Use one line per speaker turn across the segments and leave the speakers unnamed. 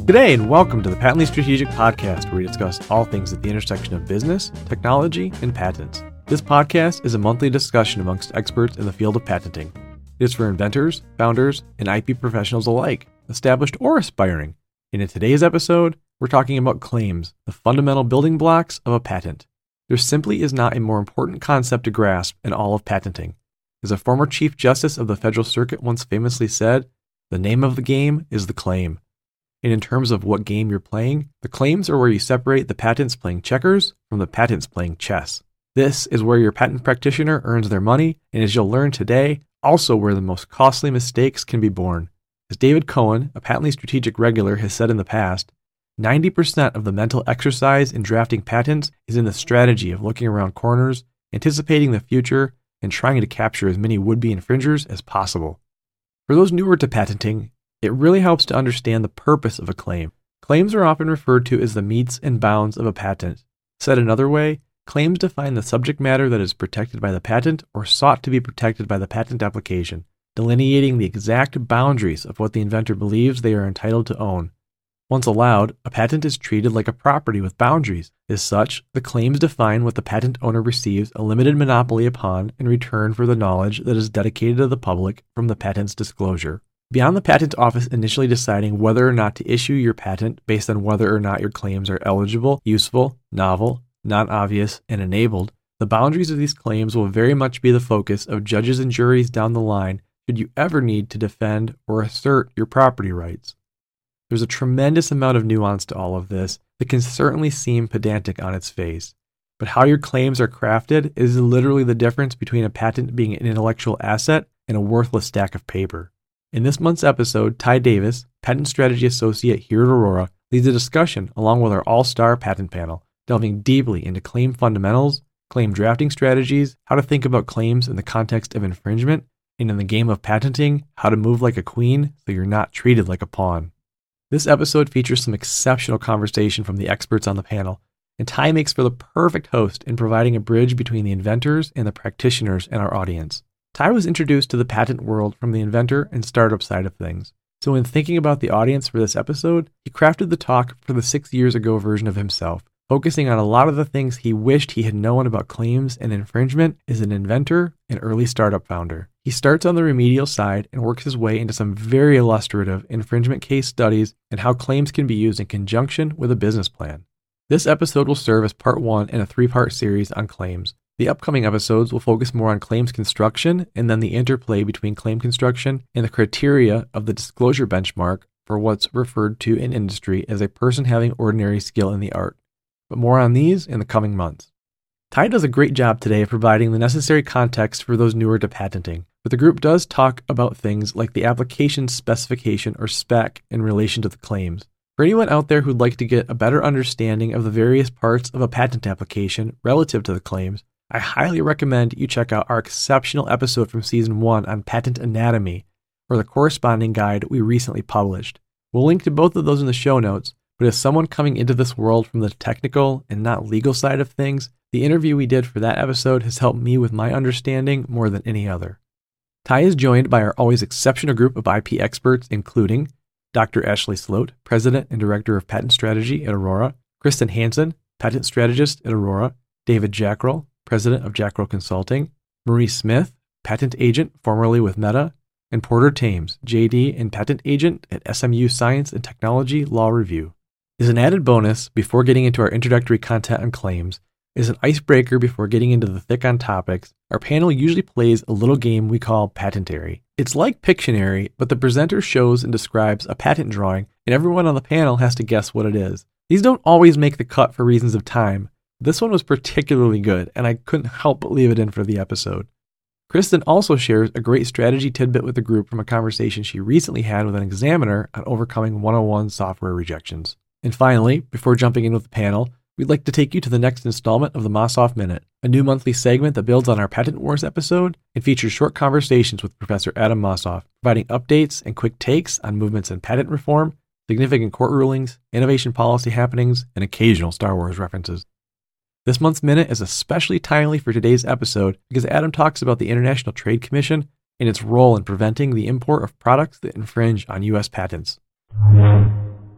G'day and welcome to the Patently Strategic Podcast, where we discuss all things at the intersection of business, technology, and patents. This podcast is a monthly discussion amongst experts in the field of patenting. It is for inventors, founders, and IP professionals alike, established or aspiring. And in today's episode, we're talking about claims, the fundamental building blocks of a patent. There simply is not a more important concept to grasp in all of patenting. As a former Chief Justice of the Federal Circuit once famously said, "The name of the game is the claim." And in terms of what game you're playing, the claims are where you separate the patents playing checkers from the patents playing chess. This is where your patent practitioner earns their money, and as you'll learn today, also where the most costly mistakes can be born. As David Cohen, a Patently Strategic regular, has said in the past, 90% of the mental exercise in drafting patents is in the strategy of looking around corners, anticipating the future, and trying to capture as many would-be infringers as possible. For those newer to patenting, it really helps to understand the purpose of a claim. Claims are often referred to as the metes and bounds of a patent. Said another way, claims define the subject matter that is protected by the patent or sought to be protected by the patent application, delineating the exact boundaries of what the inventor believes they are entitled to own. Once allowed, a patent is treated like a property with boundaries. As such, the claims define what the patent owner receives a limited monopoly upon in return for the knowledge that is dedicated to the public from the patent's disclosure. Beyond the patent office initially deciding whether or not to issue your patent based on whether or not your claims are eligible, useful, novel, non-obvious, and enabled, the boundaries of these claims will very much be the focus of judges and juries down the line should you ever need to defend or assert your property rights. There's a tremendous amount of nuance to all of this that can certainly seem pedantic on its face, but how your claims are crafted is literally the difference between a patent being an intellectual asset and a worthless stack of paper. In this month's episode, Ty Davis, Patent Strategy Associate here at Aurora, leads a discussion along with our all-star patent panel, delving deeply into claim fundamentals, claim drafting strategies, how to think about claims in the context of infringement, and in the game of patenting, how to move like a queen so you're not treated like a pawn. This episode features some exceptional conversation from the experts on the panel, and Ty makes for the perfect host in providing a bridge between the inventors and the practitioners in our audience. Ty was introduced to the patent world from the inventor and startup side of things. So in thinking about the audience for this episode, he crafted the talk for the 6 years ago version of himself, focusing on a lot of the things he wished he had known about claims and infringement as an inventor and early startup founder. He starts on the remedial side and works his way into some very illustrative infringement case studies and how claims can be used in conjunction with a business plan. This episode will serve as part 1 in a 3-part series on claims. The upcoming episodes will focus more on claims construction and then the interplay between claim construction and the criteria of the disclosure benchmark for what's referred to in industry as a person having ordinary skill in the art. But more on these in the coming months. Ty does a great job today of providing the necessary context for those newer to patenting, but the group does talk about things like the application specification or spec in relation to the claims. For anyone out there who'd like to get a better understanding of the various parts of a patent application relative to the claims, I highly recommend you check out our exceptional episode from Season 1 on patent anatomy, or the corresponding guide we recently published. We'll link to both of those in the show notes, but as someone coming into this world from the technical and not legal side of things, the interview we did for that episode has helped me with my understanding more than any other. Ty is joined by our always exceptional group of IP experts, including Dr. Ashley Sloat, President and Director of Patent Strategy at Aurora, Kristen Hansen, Patent Strategist at Aurora, David Jackrell, President of Jackrell Consulting, Marie Smith, Patent Agent formerly with Meta, and Porter Thames, JD and Patent Agent at SMU Science and Technology Law Review. As an added bonus, before getting into our introductory content on claims, as an icebreaker before getting into the thick on topics, our panel usually plays a little game we call Patentary. It's like Pictionary, but the presenter shows and describes a patent drawing, and everyone on the panel has to guess what it is. These don't always make the cut for reasons of time. This one was particularly good, and I couldn't help but leave it in for the episode. Kristen also shares a great strategy tidbit with the group from a conversation she recently had with an examiner on overcoming 101 software rejections. And finally, before jumping in with the panel, we'd like to take you to the next installment of the Mossoff Minute, a new monthly segment that builds on our Patent Wars episode and features short conversations with Professor Adam Mossoff, providing updates and quick takes on movements in patent reform, significant court rulings, innovation policy happenings, and occasional Star Wars references. This month's Minute is especially timely for today's episode because Adam talks about the International Trade Commission and its role in preventing the import of products that infringe on U.S. patents.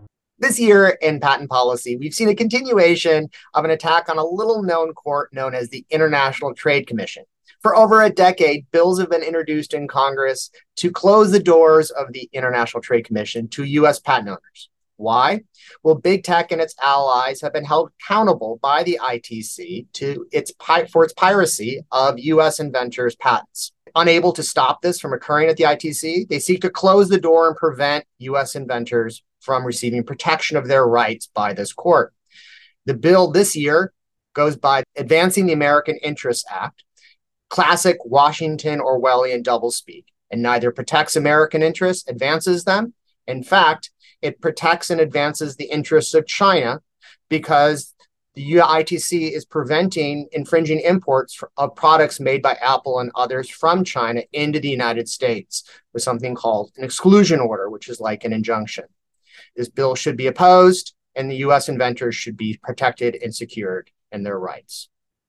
This year in patent policy, we've seen a continuation of an attack on a little-known court known as the International Trade Commission. For over a decade, bills have been introduced in Congress to close the doors of the International Trade Commission to U.S. patent owners. Why? Well, big tech and its allies have been held accountable by the ITC for its piracy of U.S. inventors' patents. Unable to stop this from occurring at the ITC, they seek to close the door and prevent U.S. inventors from receiving protection of their rights by this court. The bill this year goes by Advancing the American Interests Act, classic Washington Orwellian doublespeak, and neither protects American interests, advances them. In fact, it protects and advances the interests of China because the ITC is preventing infringing imports of products made by Apple and others from China into the United States with something called an exclusion order, which is like an injunction. This bill should be opposed, and the U.S. inventors should be protected and secured in their rights.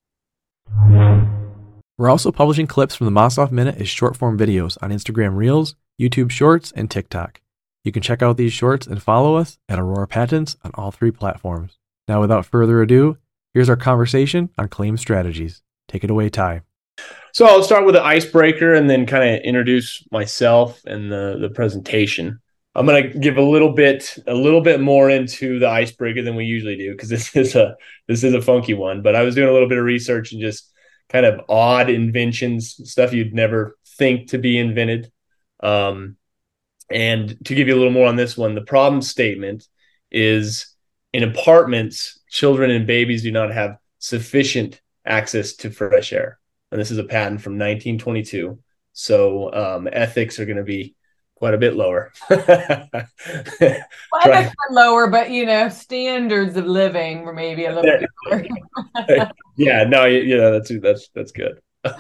We're also publishing clips from the Mossoff Minute as short-form videos on Instagram Reels, YouTube Shorts, and TikTok. You can check out these shorts and follow us at Aurora Patents on all 3 platforms. Now, without further ado, here's our conversation on claim strategies. Take it away, Ty.
So I'll start with the icebreaker and then kind of introduce myself and the presentation. I'm going to give a little bit more into the icebreaker than we usually do because this is a funky one. But I was doing a little bit of research and just kind of odd inventions, stuff you'd never think to be invented. And to give you a little more on this one, the problem statement is in apartments, children and babies do not have sufficient access to fresh air. And this is a patent from 1922. So ethics are going to be quite a bit lower.
Ethics are lower, but standards of living were maybe a little bit lower.
Yeah, no, that's good.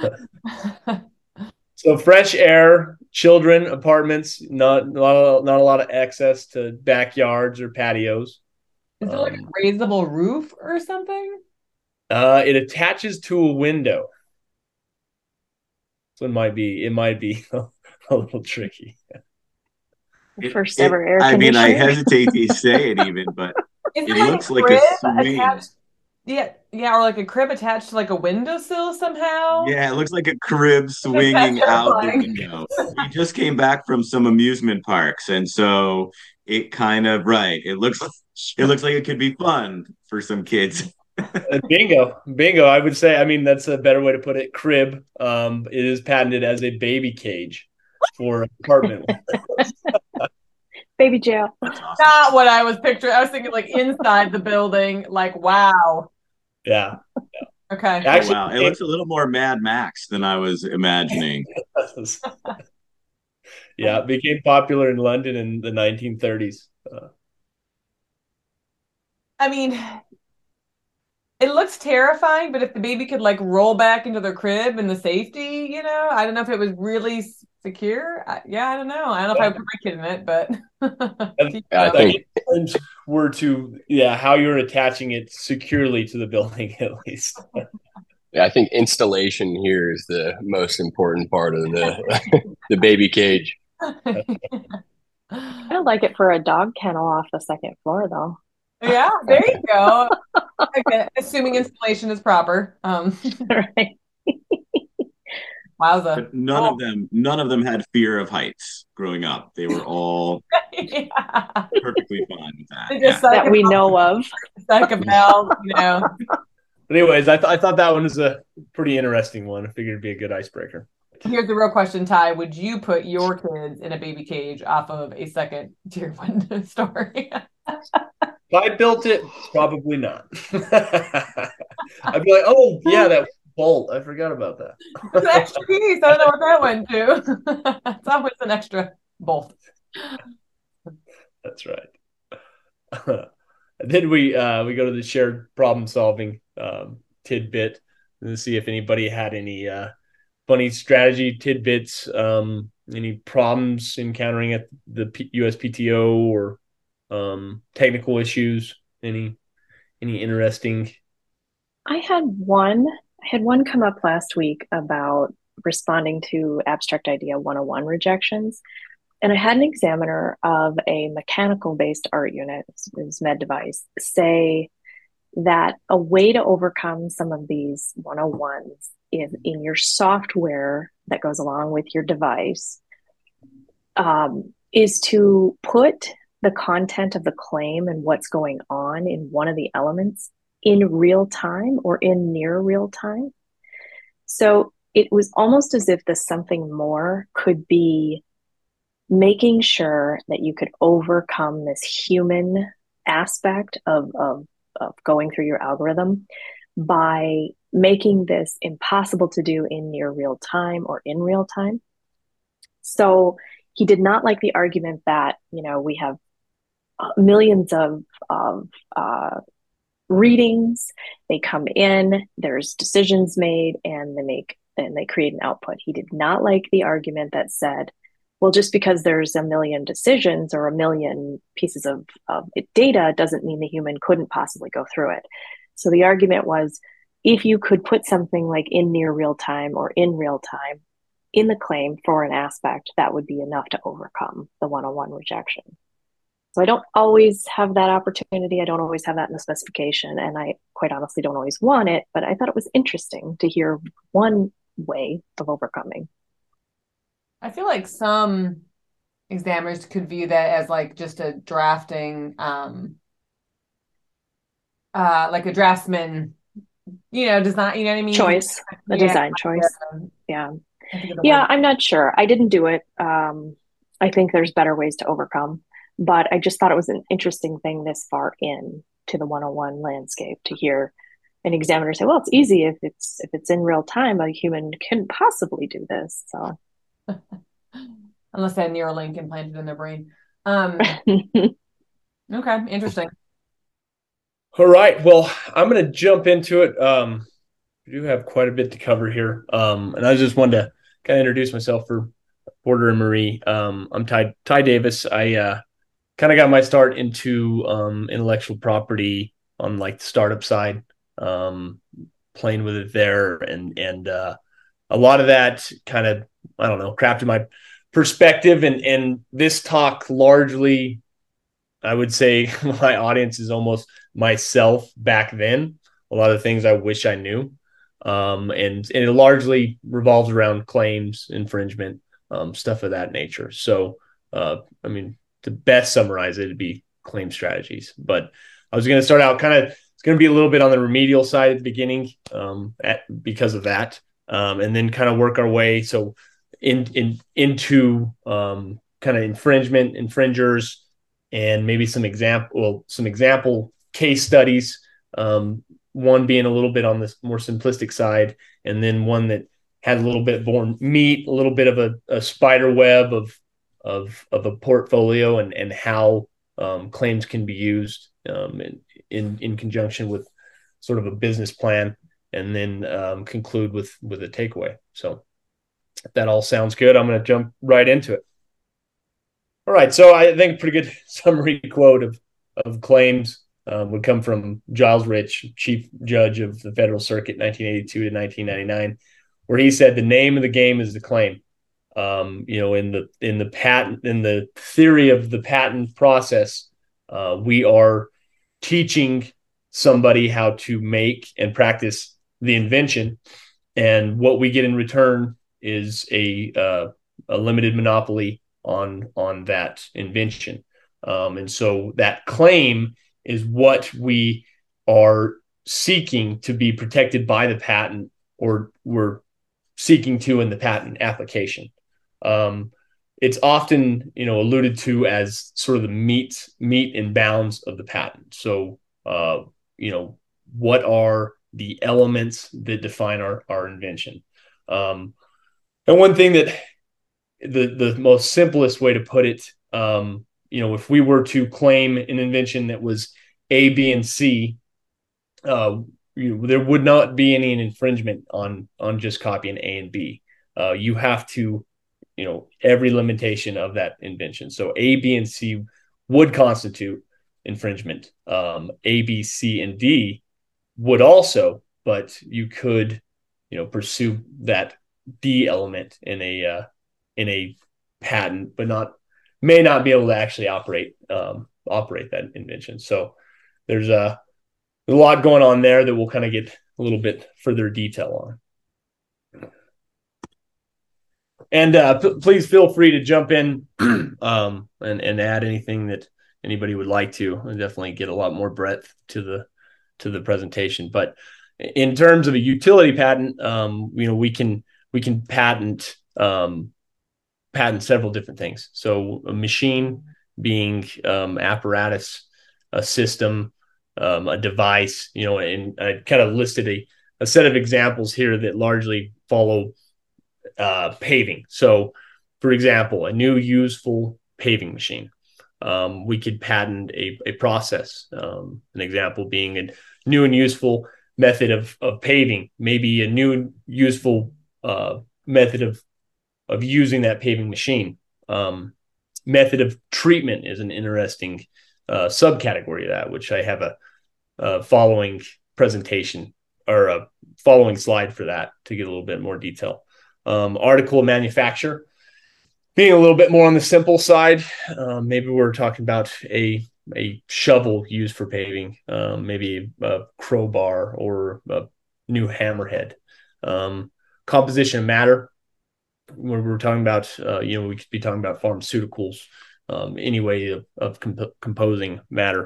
So fresh air, children, apartments, not a lot of access to backyards or patios.
Is it like a raisable roof or something?
It attaches to a window. So it might be a little tricky.
First ever air conditioning.
I hesitate to say it even, but it looks like a swing.
Yeah, or like a crib attached to like a windowsill somehow.
Yeah, it looks like a crib swinging out the window. We just came back from some amusement parks, and so it kind of It looks like it could be fun for some kids.
Bingo. I would say. I mean, that's a better way to put it. Crib. It is patented as a baby cage for apartment.
Baby jail.
Awesome. Not what I was picturing. I was thinking like inside the building. Like, wow.
Yeah.
Okay.
Actually, wow. It looks a little more Mad Max than I was imagining.
Yeah, it became popular in London in the 1930s.
I mean, it looks terrifying, but if the baby could like roll back into their crib in the safety, I don't know if it was really secure. I don't know. I don't know if I would put my kid in it, but
I think were to how you're attaching it securely to the building at least.
Yeah, I think installation here is the most important part of the baby cage.
I don't like it for a dog kennel off the second floor, though.
Yeah, there you go. Okay, assuming installation is proper.
Right.
Wowza.
But none of them had fear of heights growing up. They were all perfectly fine with that.
That we know of.
Psychoval,
But anyways, I thought that one was a pretty interesting one. I figured it'd be a good icebreaker.
Here's the real question, Ty. Would you put your kids in a baby cage off of a second-tier window story?
If I built it, probably not. I'd be like, oh, yeah, that bolt. I forgot about that.
It's an extra piece. I don't know what that went to. It's always an extra bolt.
That's right. Then we go to the shared problem-solving tidbit and see if anybody had any funny strategy tidbits, any problems encountering at the USPTO or technical issues, any interesting.
I had one come up last week about responding to Abstract Idea 101 rejections. And I had an examiner of a mechanical based art unit, it was med device, say that a way to overcome some of these 101s in your software that goes along with your device is to put the content of the claim and what's going on in one of the elements in real time or in near real time. So it was almost as if the something more could be making sure that you could overcome this human aspect of going through your algorithm by making this impossible to do in near real time or in real time. So he did not like the argument that, we have millions of readings, they come in, there's decisions made, and they create an output. He did not like the argument that said, well, just because there's a million decisions or a million pieces of data doesn't mean the human couldn't possibly go through it. So the argument was, if you could put something like in near real time or in real time in the claim for an aspect, that would be enough to overcome the 101 rejection. So I don't always have that opportunity. I don't always have that in the specification. And I quite honestly don't always want it, but I thought it was interesting to hear one way of overcoming.
I feel like some examiners could view that as like just a drafting, like a draftsman, design, you know what I mean?
Choice, a design choice. Yeah.
Yeah,
I'm not sure. I didn't do it. I think there's better ways to overcome, but I just thought it was an interesting thing this far in to the 101 landscape to hear an examiner say, well, it's easy if it's in real time, a human couldn't possibly do this. So
unless they had Neuralink implanted in their brain. Okay, interesting.
All right. Well, I'm going to jump into it. We do have quite a bit to cover here. And I just wanted to kind of introduce myself for Porter and Marie. I'm Ty Davis. I kind of got my start into intellectual property on like the startup side, playing with it there. And a lot of that kind of, I don't know, crafted my perspective. And this talk largely, I would say my audience is almost myself back then. A lot of things I wish I knew. And it largely revolves around claims, infringement, stuff of that nature. So, to best summarize it, it'd be claim strategies. But I was going to start out it's going to be a little bit on the remedial side at the beginning because of that, and then kind of work our way. So into kind of infringement, infringers, and maybe some example case studies. One being a little bit on this more simplistic side, and then one that had a little bit more meat, a little bit of a spider web of a portfolio, and how claims can be used in conjunction with sort of a business plan, and then conclude with a takeaway. So if that all sounds good, I'm going to jump right into it. All right. So I think a pretty good summary quote of claims would come from Giles Rich, Chief Judge of the Federal Circuit, 1982 to 1999, where he said, "The name of the game is the claim." In the patent, in the theory of the patent process, we are teaching somebody how to make and practice the invention, and what we get in return is a limited monopoly on that invention. And so that claim is what we are seeking to be protected by the patent, or we're seeking to in the patent application. It's often, alluded to as sort of the meat and bounds of the patent. So, what are the elements that define our invention? And one thing that the most simplest way to put it, if we were to claim an invention that was A, B, and C, there would not be any infringement on just copying A and B. You have to, every limitation of that invention. So A, B, and C would constitute infringement. A, B, C, and D would also, but you could, pursue that D element in a patent, but not may not be able to actually operate that invention. So there's a lot going on there that we'll kind of get a little bit further detail on. And please feel free to jump in and add anything that anybody would like to. We'll definitely get a lot more breadth to the presentation. But in terms of a utility patent, we can patent several different things. So a machine being apparatus, a system, a device, and I kind of listed a set of examples here that largely follow paving. So, for example, a new useful paving machine. We could patent a process. An example being a new and useful method of paving, maybe a new useful method of using that paving machine. Method of treatment is an interesting subcategory of that, which I have a following presentation or a following slide for that to get a little bit more detail. Article of manufacture being a little bit more on the simple side. Maybe we're talking about a shovel used for paving, maybe a crowbar or a new hammerhead. Composition of matter, when we're talking about, we could be talking about pharmaceuticals, any way of composing matter.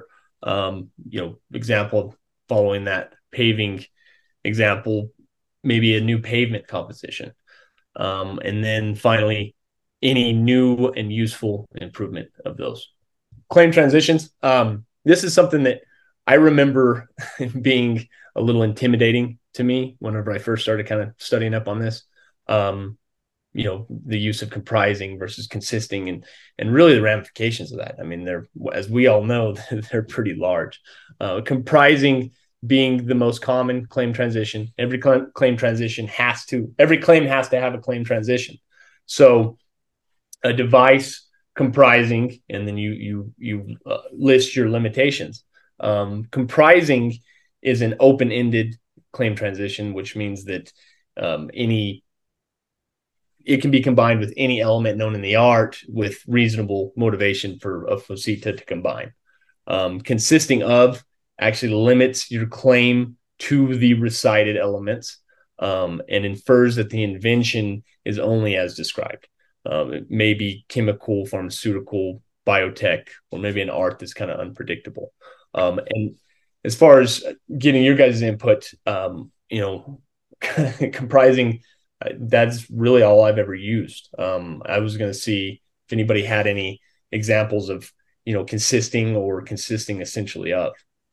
Example following that paving example, maybe a new pavement composition. And then finally, any new and useful improvement of those. Claim transitions. This is something that I remember being a little intimidating to me whenever I first started kind of studying up on this. The use of comprising versus consisting and really the ramifications of that. I mean, they're, as we all know, they're pretty large. Comprising being the most common claim transition. Every claim has to have a claim transition. So a device comprising, and then you list your limitations. Comprising is an open-ended claim transition, which means that it can be combined with any element known in the art with reasonable motivation for a FOSITA to combine. Consisting of actually limits your claim to the recited elements and infers that the invention is only as described. It may be chemical, pharmaceutical, biotech, or maybe an art that's kind of unpredictable. And as far as getting your guys' input, comprising, that's really all I've ever used. I was going to see if anybody had any examples of, consisting or consisting essentially of.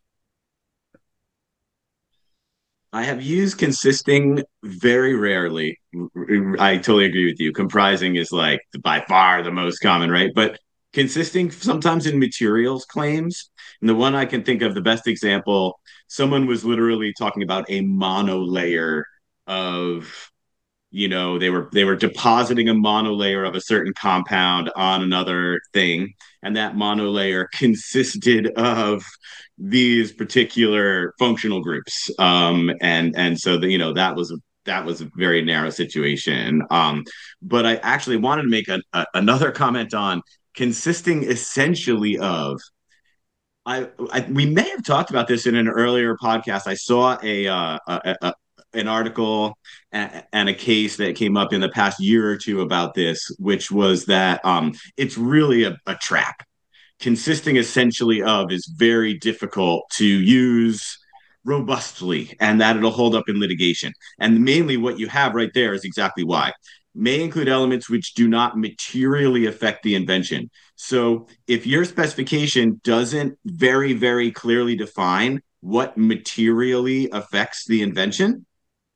I have used consisting very rarely. I totally agree with you. Comprising is like by far the most common, right? But consisting sometimes in materials claims. And the one I can think of, the best example, someone was literally talking about a monolayer of, they were depositing a monolayer of a certain compound on another thing, and that monolayer consisted of these particular functional groups. And so that was a very narrow situation. But I actually wanted to make another comment on consisting essentially of. We may have talked about this in an earlier podcast. I saw an article and a case that came up in the past year or two about this, which was that it's really a trap. Consisting essentially of is very difficult to use robustly, and that it'll hold up in litigation. And mainly what you have right there is exactly why. May include elements which do not materially affect the invention. So if your specification doesn't very, very clearly define what materially affects the invention,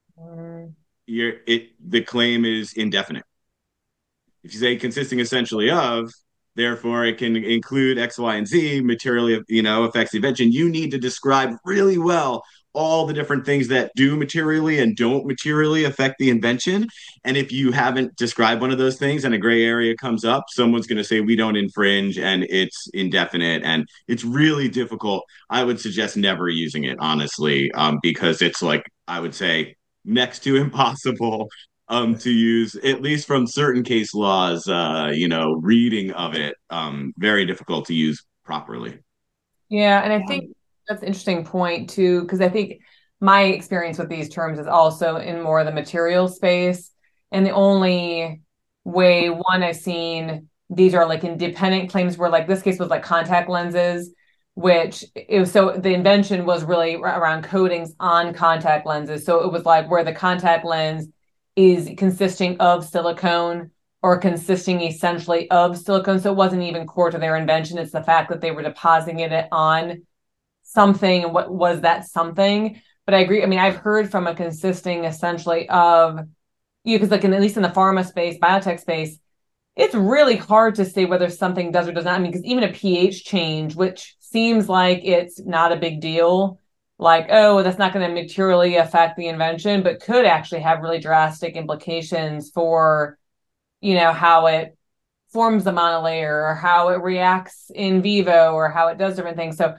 the claim is indefinite. If you say consisting essentially of, therefore it can include X, Y, and Z materially, affects the invention. You need to describe really well all the different things that do materially and don't materially affect the invention. And if you haven't described one of those things and a gray area comes up, someone's going to say we don't infringe and it's indefinite. And it's really difficult. I would suggest never using it, honestly, because it's like, I would say, next to impossible to use, at least from certain case laws, reading of it, very difficult to use properly.
Yeah, and I think that's an interesting point too, because I think my experience with these terms is also in more of the material space. And the only way one I've seen these are like independent claims where like this case was like contact lenses, which it was so the invention was really around coatings on contact lenses. So it was like where the contact lens is consisting of silicone or consisting essentially of silicone. So it wasn't even core to their invention. It's the fact that they were depositing it on something. And what was that something? But I agree. I mean, I've heard from a consisting essentially of, because like at least in the pharma space, biotech space, it's really hard to say whether something does or does not. I mean, because even a pH change, which seems like it's not a big deal, like, oh, that's not going to materially affect the invention, but could actually have really drastic implications for, how it forms the monolayer or how it reacts in vivo or how it does different things. So,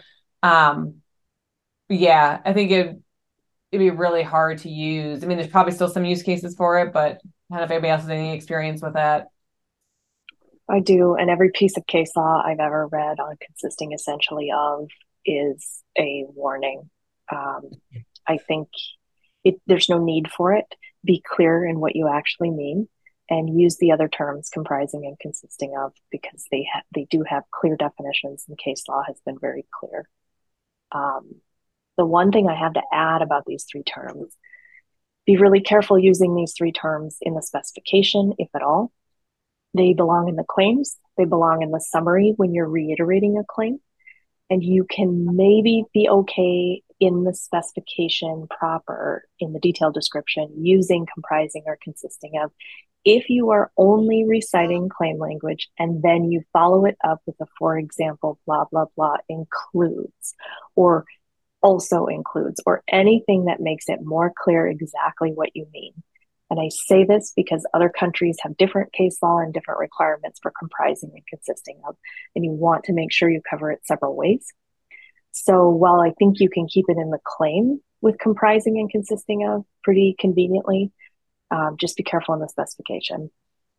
yeah, I think it'd be really hard to use. I mean, there's probably still some use cases for it, but I don't know if anybody else has any experience with that.
I do, and every piece of case law I've ever read on consisting essentially of is a warning. I think there's no need for it. Be clear in what you actually mean, and use the other terms comprising and consisting of, because they do have clear definitions, and case law has been very clear. The one thing I have to add about these three terms: be really careful using these three terms in the specification, if at all. They belong in the claims. They belong in the summary when you're reiterating a claim. And you can maybe be okay in the specification proper, in the detailed description, using comprising or consisting of, if you are only reciting claim language and then you follow it up with a, for example, blah, blah, blah, includes, or also includes, or anything that makes it more clear exactly what you mean. And I say this because other countries have different case law and different requirements for comprising and consisting of, and you want to make sure you cover it several ways. So while I think you can keep it in the claim with comprising and consisting of pretty conveniently, just be careful in the specification.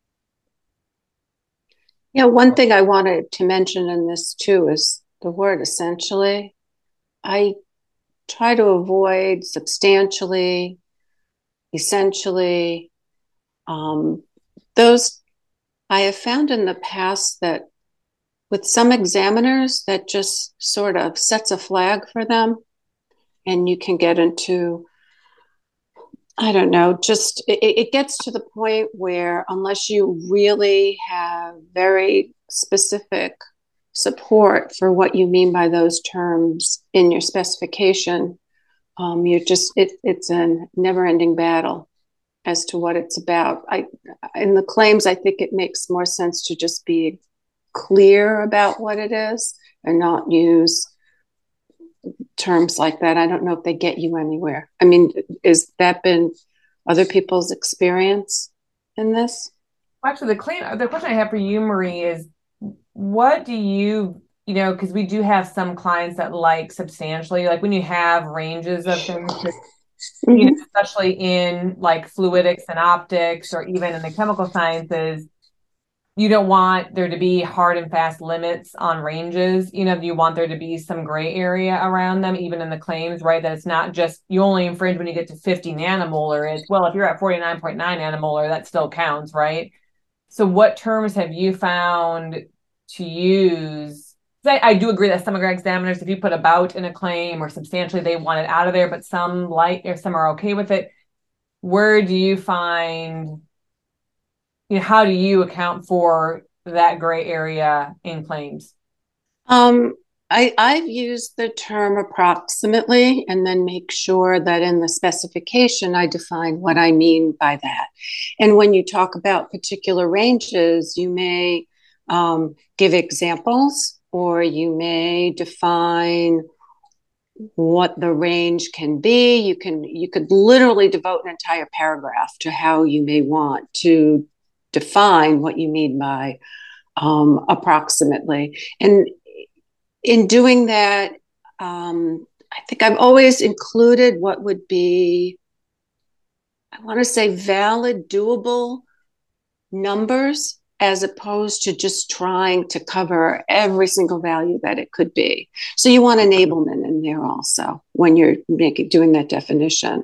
Yeah, one thing I wanted to mention in this too is the word essentially. I try to avoid substantially, essentially. Those I have found in the past that with some examiners that just sort of sets a flag for them, and you can get into, I don't know, just it gets to the point where unless you really have very specific support for what you mean by those terms in your specification, it's a never-ending battle as to what it's about. In the claims, I think it makes more sense to just be clear about what it is and not use terms like that. I don't know if they get you anywhere. I mean, has that been other people's experience in this?
Actually, the question I have for you, Marie, is what do you, because we do have some clients that like substantially, like when you have ranges of things, especially in like fluidics and optics, or even in the chemical sciences, you don't want there to be hard and fast limits on ranges. You want there to be some gray area around them, even in the claims, right? That it's not just you only infringe when you get to 50 nanomolar. It's, well, if you're at 49.9 nanomolar, that still counts, right? So what terms have you found to use? I do agree that some of our examiners, if you put about in a claim or substantially, they want it out of there, but some like, or some are okay with it. Where do you find, how do you account for that gray area in claims?
I've used the term approximately and then make sure that in the specification, I define what I mean by that. And when you talk about particular ranges, you may give examples, or you may define what the range can be. You could literally devote an entire paragraph to how you may want to define what you mean by approximately. And in doing that, I think I've always included what would be I want to say valid, doable numbers, as opposed to just trying to cover every single value that it could be. So you want enablement in there also when you're doing that definition.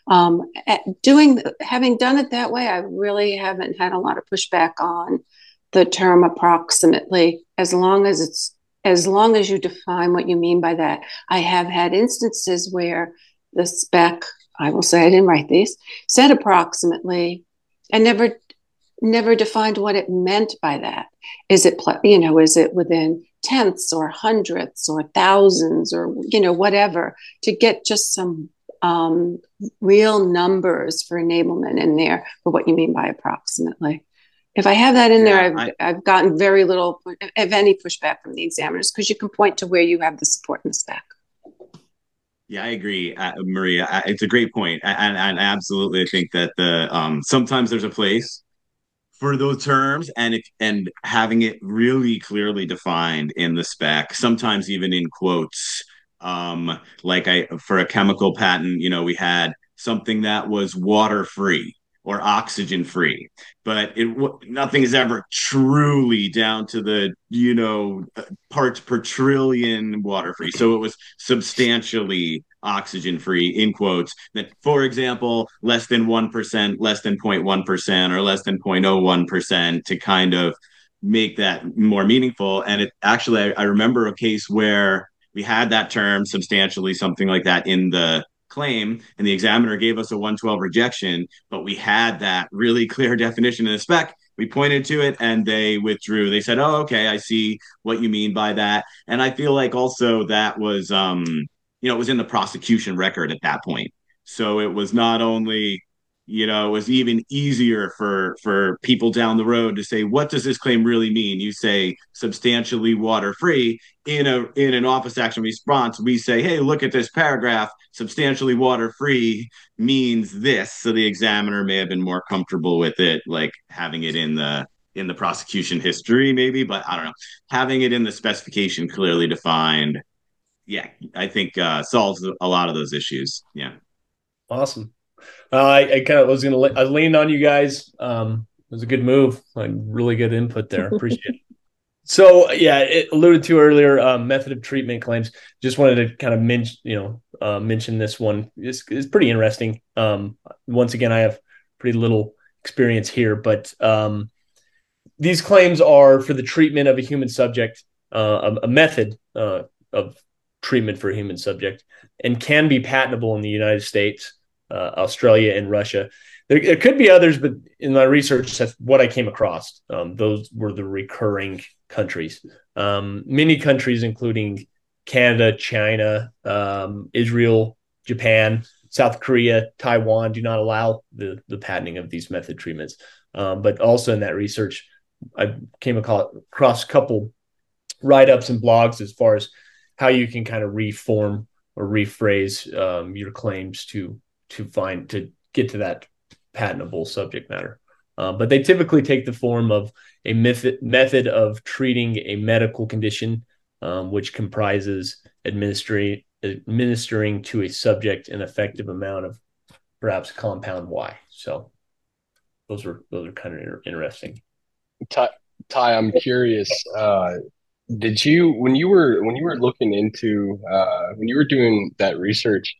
Having done it that way, I really haven't had a lot of pushback on the term approximately, as long as you define what you mean by that. I have had instances where the spec, I will say I didn't write these, said approximately and never defined what it meant by that. Is it within tenths or hundredths or thousands or, whatever, to get just some real numbers for enablement in there for what you mean by approximately. If I have that in there, I've gotten very little, if any, pushback from the examiners, because you can point to where you have the support in the spec.
Yeah, I agree, Maria. It's a great point, and absolutely, I think that sometimes there's a place for those terms, and having it really clearly defined in the spec, sometimes even in quotes. For a chemical patent, we had something that was water free or oxygen free, but nothing is ever truly down to the parts per trillion water free. So it was substantially oxygen free in quotes. That, for example, less than 1%, less than 0.1%, or less than 0.01% to kind of make that more meaningful. And it actually, I remember a case where we had that term substantially, something like that, in the claim, and the examiner gave us a 112 rejection, but we had that really clear definition in the spec. We pointed to it and they withdrew. They said, "Oh, okay, I see what you mean by that." And I feel like also that was, it was in the prosecution record at that point. So it was not only, it was even easier for people down the road to say, what does this claim really mean? You say substantially water free. In an office action response, we say, hey, look at this paragraph. Substantially water free means this. So the examiner may have been more comfortable with it, like having it in the prosecution history, maybe, but I don't know. Having it in the specification clearly defined, yeah, I think solves a lot of those issues. Yeah.
Awesome. I kind of was I leaned on you guys. It was a good move. Like, really good input there. Appreciate it. So yeah, it alluded to earlier, method of treatment claims. Just wanted to kind of mention this one. It's pretty interesting. Once again, I have pretty little experience here, but these claims are for the treatment of a human subject, a method of treatment for a human subject, and can be patentable in the United States, Australia, and Russia. There could be others, but in my research, that's what I came across. Those were the recurring countries. Many countries, including Canada, China, Israel, Japan, South Korea, Taiwan, do not allow the patenting of these method treatments. But also in that research, I came across a couple write-ups and blogs as far as how you can kind of reform or rephrase your claims to get to that patentable subject matter. But they typically take the form of a method of treating a medical condition, which comprises administering to a subject an effective amount of perhaps compound Y. So those are kind of interesting.
Ty, I'm curious. Did you, when you were looking into when you were doing that research,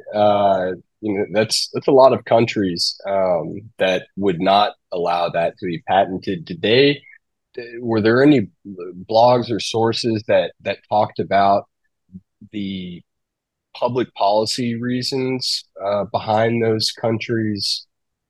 that's a lot of countries that would not allow that to be patented. Were there any blogs or sources that talked about the public policy reasons behind those countries'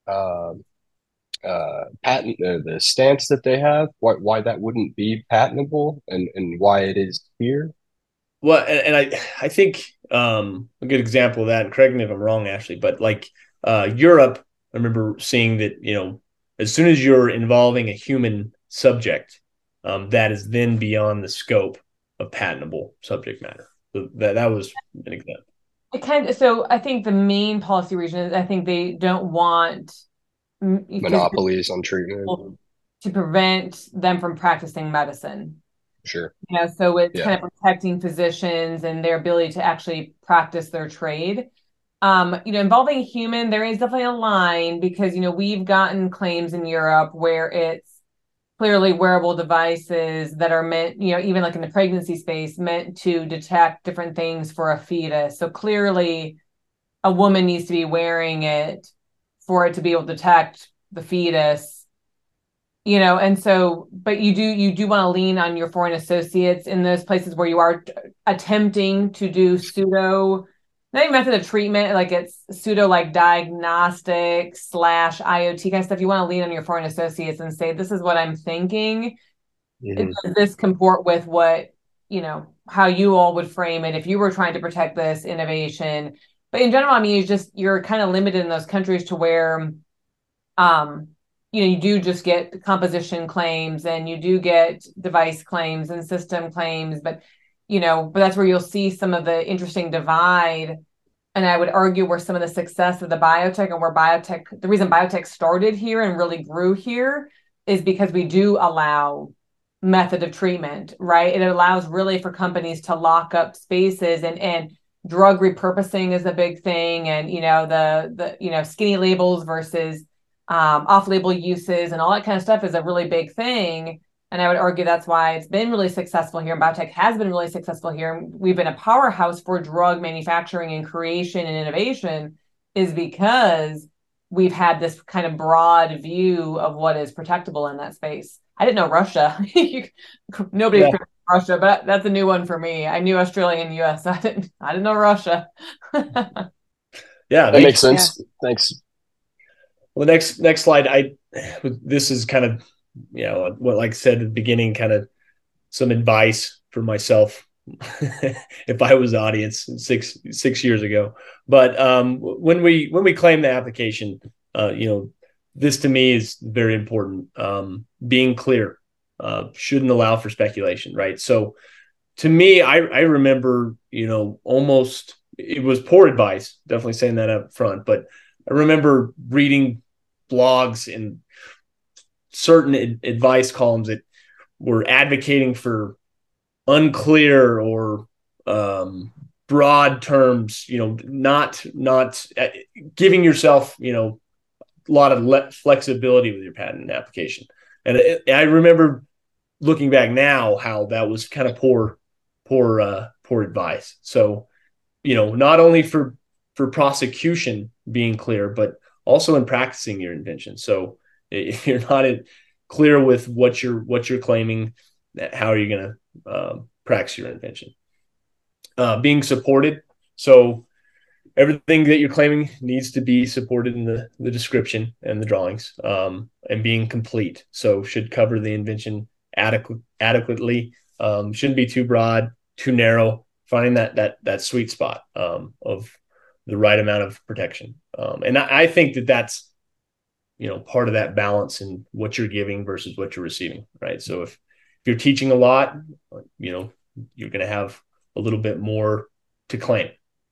patent, the stance that they have, why that wouldn't be patentable, and why it is here?
Well, and I think a good example of that, and correct me if I'm wrong, Ashley, but like Europe, I remember seeing that, as soon as you're involving a human subject, that is then beyond the scope of patentable subject matter. So that was an example.
So I think the main policy reason is, I think they don't want
monopolies on treatment
to prevent them from practicing medicine.
Sure.
So it's kind of protecting physicians and their ability to actually practice their trade. Involving human, there is definitely a line because, we've gotten claims in Europe where it's clearly wearable devices that are meant, even like in the pregnancy space, meant to detect different things for a fetus. So clearly a woman needs to be wearing it for it to be able to detect the fetus, and so, but you do want to lean on your foreign associates in those places where you are attempting to do not even method of treatment, like it's pseudo like diagnostic / IoT kind of stuff. You want to lean on your foreign associates and say, this is what I'm thinking.
Mhm.
Does this comport with what, how you all would frame it if you were trying to protect this innovation? But in general, I mean, you're kind of limited in those countries to where, you do just get composition claims and you do get device claims and system claims, but that's where you'll see some of the interesting divide. And I would argue where some of the success of the biotech and the reason biotech started here and really grew here is because we do allow method of treatment, right? It allows really for companies to lock up spaces and drug repurposing is a big thing. And, the skinny labels versus off-label uses and all that kind of stuff is a really big thing. And I would argue that's why it's been really successful here. And biotech has been really successful here. We've been a powerhouse for drug manufacturing and creation and innovation is because we've had this kind of broad view of what is protectable in that space. I didn't know Russia. Nobody's from Russia, but that's a new one for me. I knew Australia and the US. I didn't know Russia.
Yeah,
that makes sense. Yeah. Thanks.
Well, the next slide, this is kind of, what, like I said at the beginning, kind of some advice for myself if I was the audience 6 years ago. But when we claim the application, this to me is very important. Being clear shouldn't allow for speculation, right? So to me, I remember, almost it was poor advice, definitely saying that up front, but I remember reading blogs and certain advice columns that were advocating for unclear or broad terms, not giving yourself, a lot of flexibility with your patent application. And I remember looking back now how that was kind of poor advice. So, not only for prosecution being clear, but also in practicing your invention. So if you're not clear with what you're claiming, how are you going to practice your invention? Being supported. So everything that you're claiming needs to be supported in the description and the drawings, and being complete. So should cover the invention adequately. Shouldn't be too broad, too narrow. Finding that sweet spot of the right amount of protection. And I think that's, part of that balance in what you're giving versus what you're receiving, right? So if you're teaching a lot, you're going to have a little bit more to claim.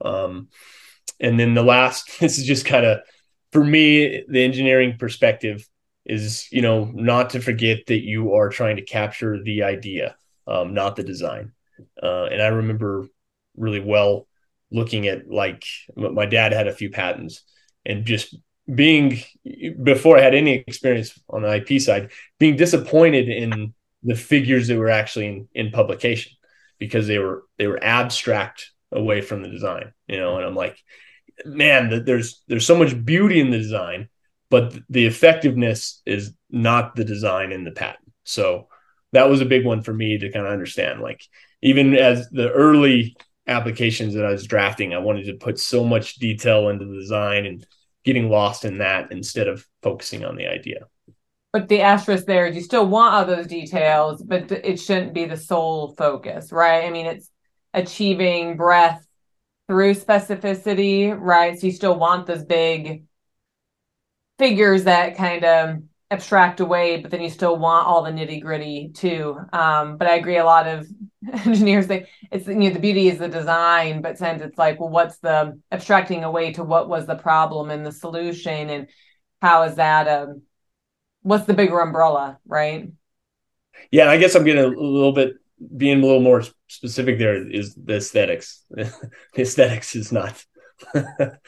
And then the last, this is just kind of, for me, the engineering perspective is, not to forget that you are trying to capture the idea, not the design. And I remember really well looking at, like, my dad had a few patents, and just being, before I had any experience on the IP side, being disappointed in the figures that were actually in publication, because they were abstract away from the design, and I'm like, man, there's so much beauty in the design, but the effectiveness is not the design in the patent. So that was a big one for me to kind of understand. Like, even as the early applications that I was drafting, I wanted to put so much detail into the design and getting lost in that instead of focusing on the idea.
But the asterisk there is you still want all those details, but it shouldn't be the sole focus, right? I mean, it's achieving breadth through specificity, right? So you still want those big figures that kind of abstract away, but then you still want all the nitty gritty too. But I agree, a lot of engineers think it's, the beauty is the design, but sometimes it's like, well, what's the abstracting away to what was the problem and the solution, and how is that what's the bigger umbrella, right?
Yeah, I guess I'm getting being a little more specific there is the aesthetics. The aesthetics is not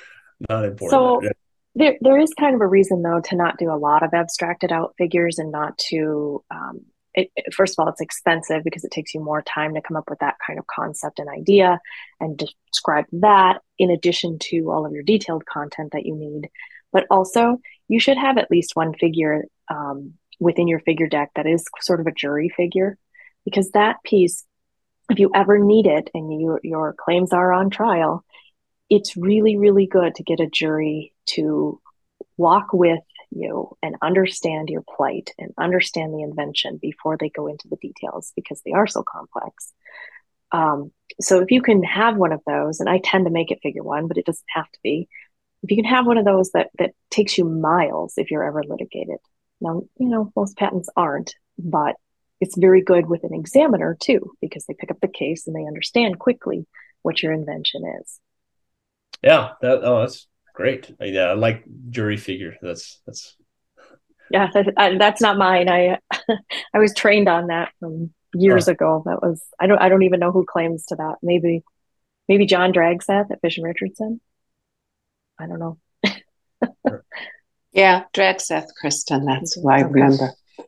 Not important.
So there is kind of a reason though to not do a lot of abstracted out figures and not to first of all, it's expensive because it takes you more time to come up with that kind of concept and idea and describe that in addition to all of your detailed content that you need. But also, you should have at least one figure within your figure deck that is sort of a jury figure, because that piece, if you ever need it and your claims are on trial, it's really, really good to get a jury to walk with you and understand your plight and understand the invention before they go into the details, because they are so complex. So if you can have one of those, and I tend to make it figure one, but it doesn't have to be. If you can have one of those that takes you miles if you're ever litigated. Now, most patents aren't, but it's very good with an examiner too, because they pick up the case and they understand quickly what your invention is.
Yeah, that's great. Yeah, I like jury figure. That's
Yeah, that's not mine. I was trained on that from years ago. That was I don't even know who claims to that. Maybe John Dragseth at Fish and Richardson. I don't know.
Yeah, Dragseth, Kristen. That's who I remember.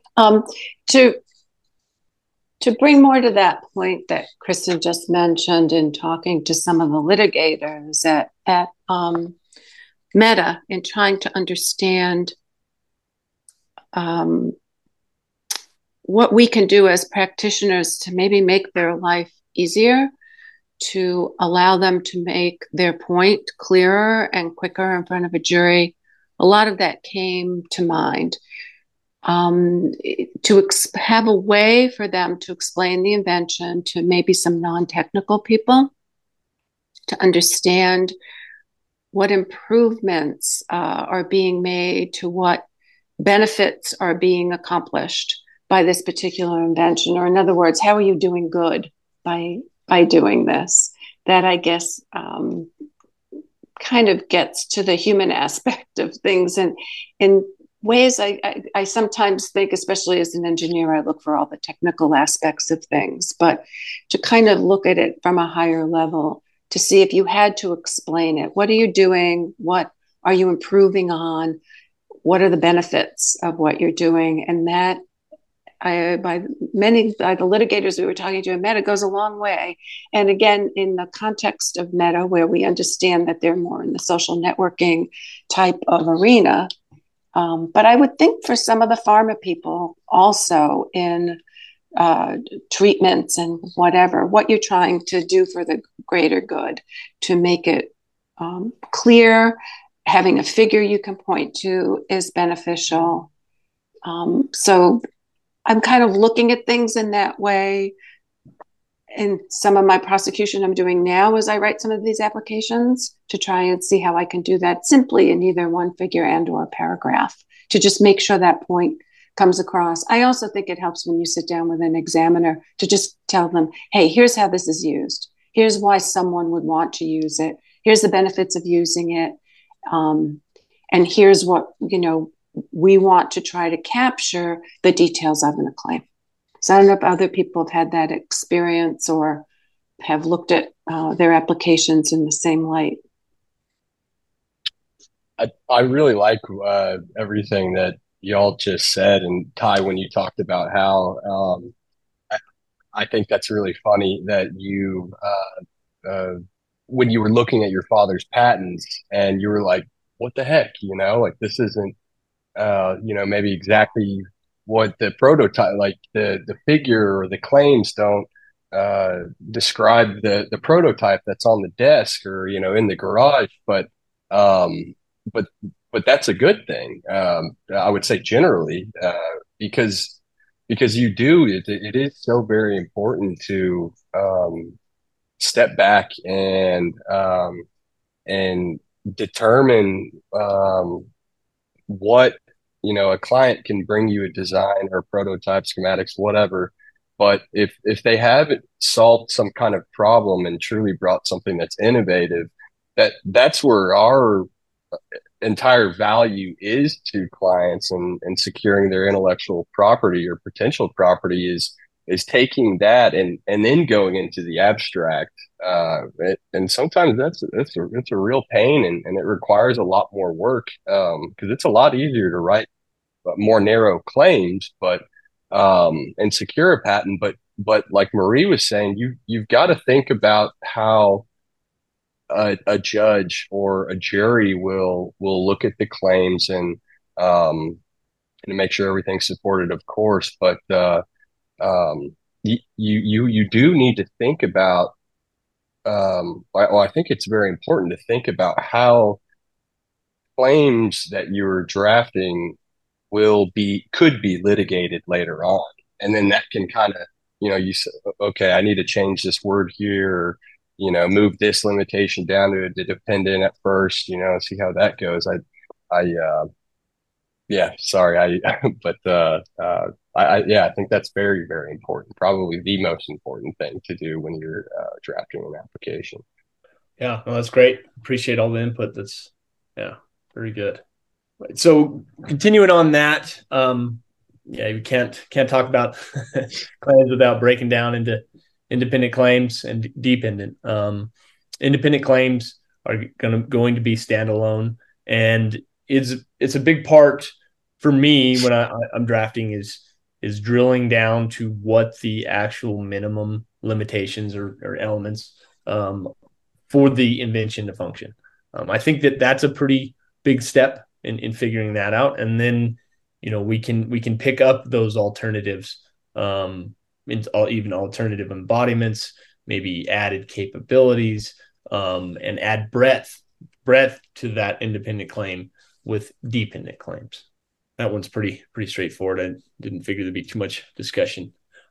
To bring more to that point that Kristen just mentioned in talking to some of the litigators at Meta in trying to understand what we can do as practitioners to maybe make their life easier, to allow them to make their point clearer and quicker in front of a jury. A lot of that came to mind. To have a way for them to explain the invention to maybe some non-technical people, to understand what improvements are being made, to what benefits are being accomplished by this particular invention, or in other words, how are you doing good by doing this? That, I guess, kind of gets to the human aspect of things, and in ways I sometimes think, especially as an engineer, I look for all the technical aspects of things, but to kind of look at it from a higher level, to see if you had to explain it, what are you doing? What are you improving on? What are the benefits of what you're doing? And that, by the litigators we were talking to in Meta, goes a long way. And again, in the context of Meta, where we understand that they're more in the social networking type of arena. But I would think for some of the pharma people also in treatments and whatever, what you're trying to do for the greater good, to make it clear, having a figure you can point to is beneficial. So I'm kind of looking at things in that way. And some of my prosecution I'm doing now as I write some of these applications to try and see how I can do that simply in either one figure and or a paragraph, to just make sure that point comes across. I also think it helps when you sit down with an examiner to just tell them, hey, here's how this is used. Here's why someone would want to use it. Here's the benefits of using it. And here's what, we want to try to capture the details of in a claim. So I don't know if other people have had that experience or have looked at their applications in the same light.
I really like everything that y'all just said. And Ty, when you talked about how I think that's really funny that you, when you were looking at your father's patents and you were like, what the heck, like this isn't, maybe exactly what the prototype, like the figure or the claims don't describe the prototype that's on the desk or, in the garage, but that's a good thing. I would say generally, because you do, it is so very important to step back and determine what, a client can bring you a design or prototype, schematics, whatever. But if they haven't solved some kind of problem and truly brought something that's innovative, that's where our entire value is to clients and securing their intellectual property or potential property is is taking that and then going into the abstract. And sometimes it's a real pain, and it requires a lot more work, because it's a lot easier to write more narrow claims, but and secure a patent. But like Marie was saying, you've got to think about how a judge or a jury will look at the claims and make sure everything's supported, of course. But you do need to think about. Well, I think it's very important to think about how claims that you're drafting could be litigated later on, and then that can kind of, you say, okay, I need to change this word here, or, move this limitation down to the dependent at first, see how that goes. Yeah, sorry, but I think that's very, very important. Probably the most important thing to do when you're drafting an application.
Yeah, well, that's great. Appreciate all the input. That's, yeah, very good. So continuing on that, you can't talk about claims without breaking down into independent claims and dependent. Independent claims are going to be standalone, and it's a big part for me when I'm drafting is drilling down to what the actual minimum limitations or elements for the invention to function. I think that's a pretty big step in figuring that out, and then we can pick up those alternatives, even alternative embodiments, maybe added capabilities, and add breadth to that independent claim with dependent claims. That one's pretty straightforward. I didn't figure there'd be too much discussion.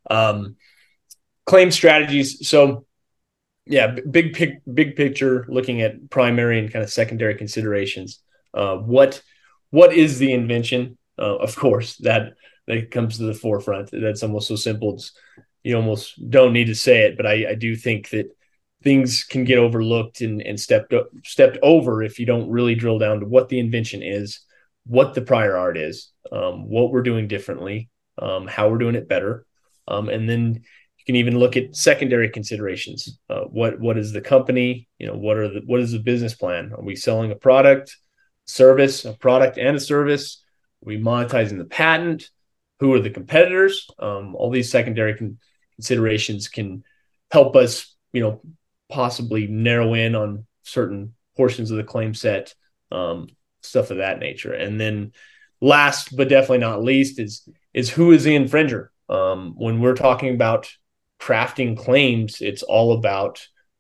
Claim strategies. So yeah, big picture, looking at primary and kind of secondary considerations. What is the invention? Of course, that comes to the forefront. That's almost so simple. You almost don't need to say it, but I do think that things can get overlooked and stepped over if you don't really drill down to what the invention is, what the prior art is, what we're doing differently, how we're doing it better, and then you can even look at secondary considerations. What is the company? What is the business plan? Are we selling a product and a service? Are we monetizing the patent? Who are the competitors? All these secondary considerations can help us, possibly narrow in on certain portions of the claim set, stuff of that nature. And then last, but definitely not least, is who is the infringer? When we're talking about crafting claims, it's all about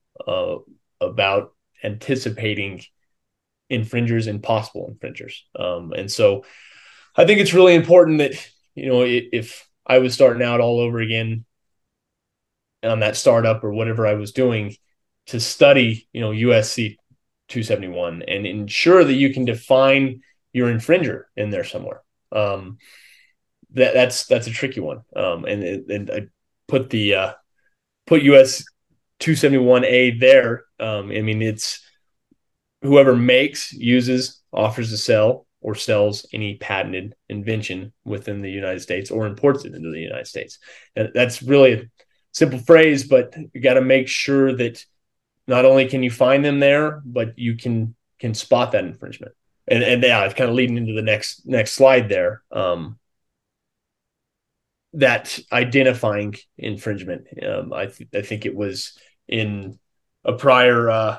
anticipating infringers and possible infringers. And so I think it's really important that, if I was starting out all over again on that startup or whatever I was doing, to study, USC 271 and ensure that you can define your infringer in there somewhere. That's a tricky one. And I put US 271A there. It's whoever makes, uses, offers to sell, or sells any patented invention within the United States or imports it into the United States. And that's really a simple phrase, but you got to make sure that not only can you find them there, but you can spot that infringement. And yeah, it's kind of leading into the next slide there. That identifying infringement. I think it was in a prior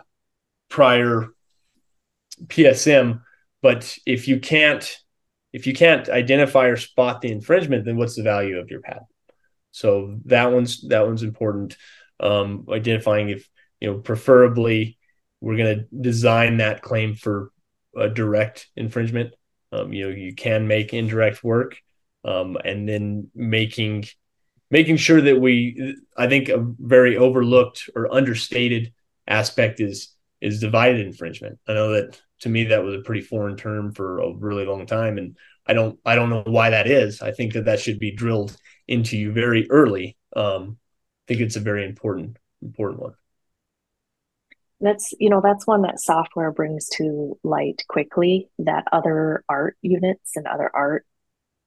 PSM. But if you can't identify or spot the infringement, then what's the value of your patent? So that one's important. Identifying if, preferably we're going to design that claim for a direct infringement. You can make indirect work, and then making sure that I think a very overlooked or understated aspect is divided infringement. I know that to me that was a pretty foreign term for a really long time, and I don't know why that is. I think that should be drilled into you very early. I think it's a very important one.
That's one that software brings to light quickly, that other art units and other art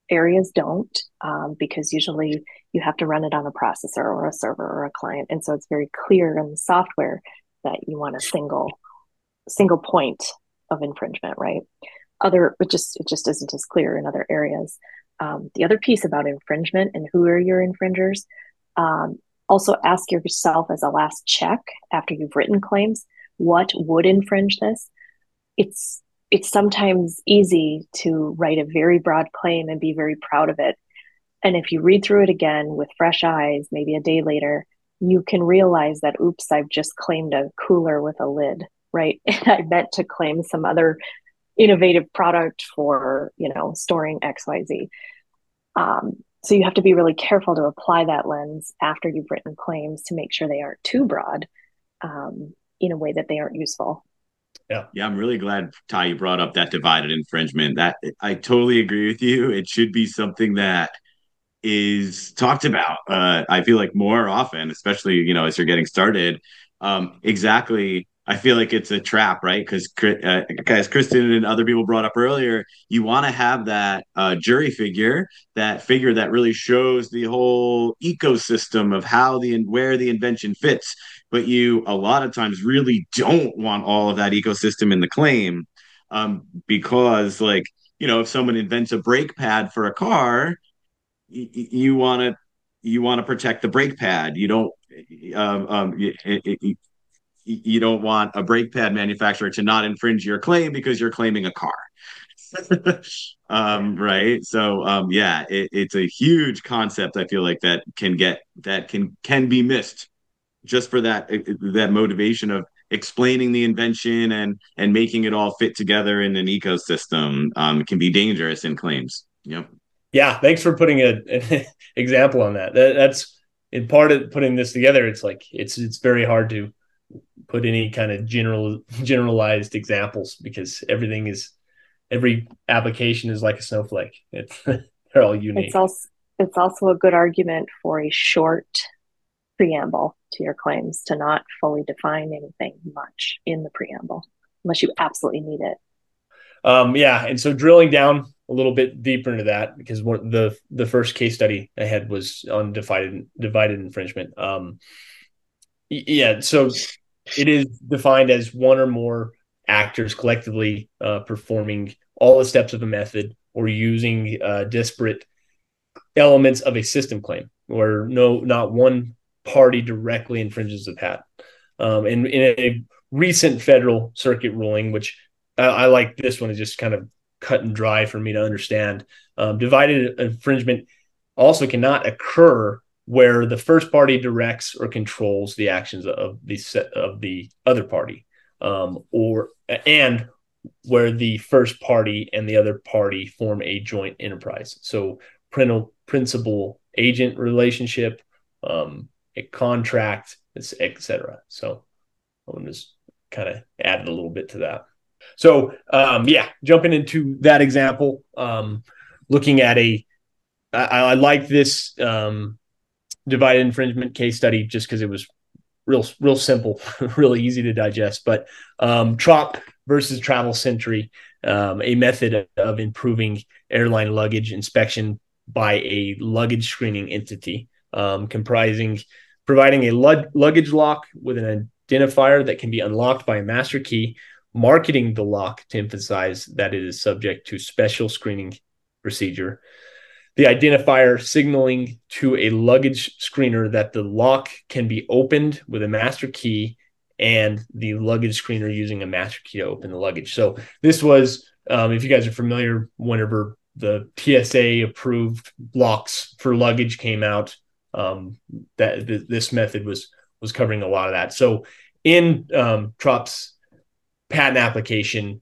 areas don't, because usually you have to run it on a processor or a server or a client. And so it's very clear in the software that you want a single point of infringement, right? It just isn't as clear in other areas. The other piece about infringement and who are your infringers, also ask yourself as a last check after you've written claims, what would infringe this? It's sometimes easy to write a very broad claim and be very proud of it. And if you read through it again with fresh eyes, maybe a day later, you can realize that, oops, I've just claimed a cooler with a lid, right? And I meant to claim some other innovative product for, storing XYZ. So you have to be really careful to apply that lens after you've written claims to make sure they aren't too broad, in a way that they aren't useful.
Yeah, I'm really glad, Ty, you brought up that divided infringement. That I totally agree with you. It should be something that is talked about. I feel like more often, especially as you're getting started. Exactly. I feel like it's a trap, right? Because as Kristen and other people brought up earlier, you want to have that jury figure, that figure that really shows the whole ecosystem of how where the invention fits. But you a lot of times really don't want all of that ecosystem in the claim, because if someone invents a brake pad for a car, you want to protect the brake pad. You don't you don't want a brake pad manufacturer to not infringe your claim because you're claiming a car. Right. So yeah, it's a huge concept. I feel like that can be missed just for that motivation of explaining the invention and making it all fit together in an ecosystem. Can be dangerous in claims. Yep.
Yeah, thanks for putting an example on that. That's in part of putting this together. It's like it's very hard to put any kind of generalized examples, because every application is like a snowflake. They're all unique.
It's also a good argument for a short preamble to your claims, to not fully define anything much in the preamble unless you absolutely need it.
Yeah, and so drilling down a little bit deeper into that, because the first case study I had was on divided infringement. Yeah, so it is defined as one or more actors collectively performing all the steps of a method or using disparate elements of a system claim, where not one party directly infringes the patent. And in a recent Federal Circuit ruling, which I like this one, is just kind of cut and dry for me to understand. Divided infringement also cannot occur where the first party directs or controls the actions of the other party, and where the first party and the other party form a joint enterprise. So principal agent relationship, a contract, etc. So I'll just kind of add a little bit to that. So jumping into that example, looking at I like this divided infringement case study just because it was real simple, really easy to digest. But Trop versus Travel Sentry, a method of improving airline luggage inspection by a luggage screening entity, providing a luggage lock with an identifier that can be unlocked by a master key, marketing the lock to emphasize that it is subject to special screening procedure, the identifier signaling to a luggage screener that the lock can be opened with a master key, and the luggage screener using a master key to open the luggage. So this was, if you guys are familiar, whenever the TSA approved locks for luggage came out, this method was covering a lot of that. So in Trop's patent application,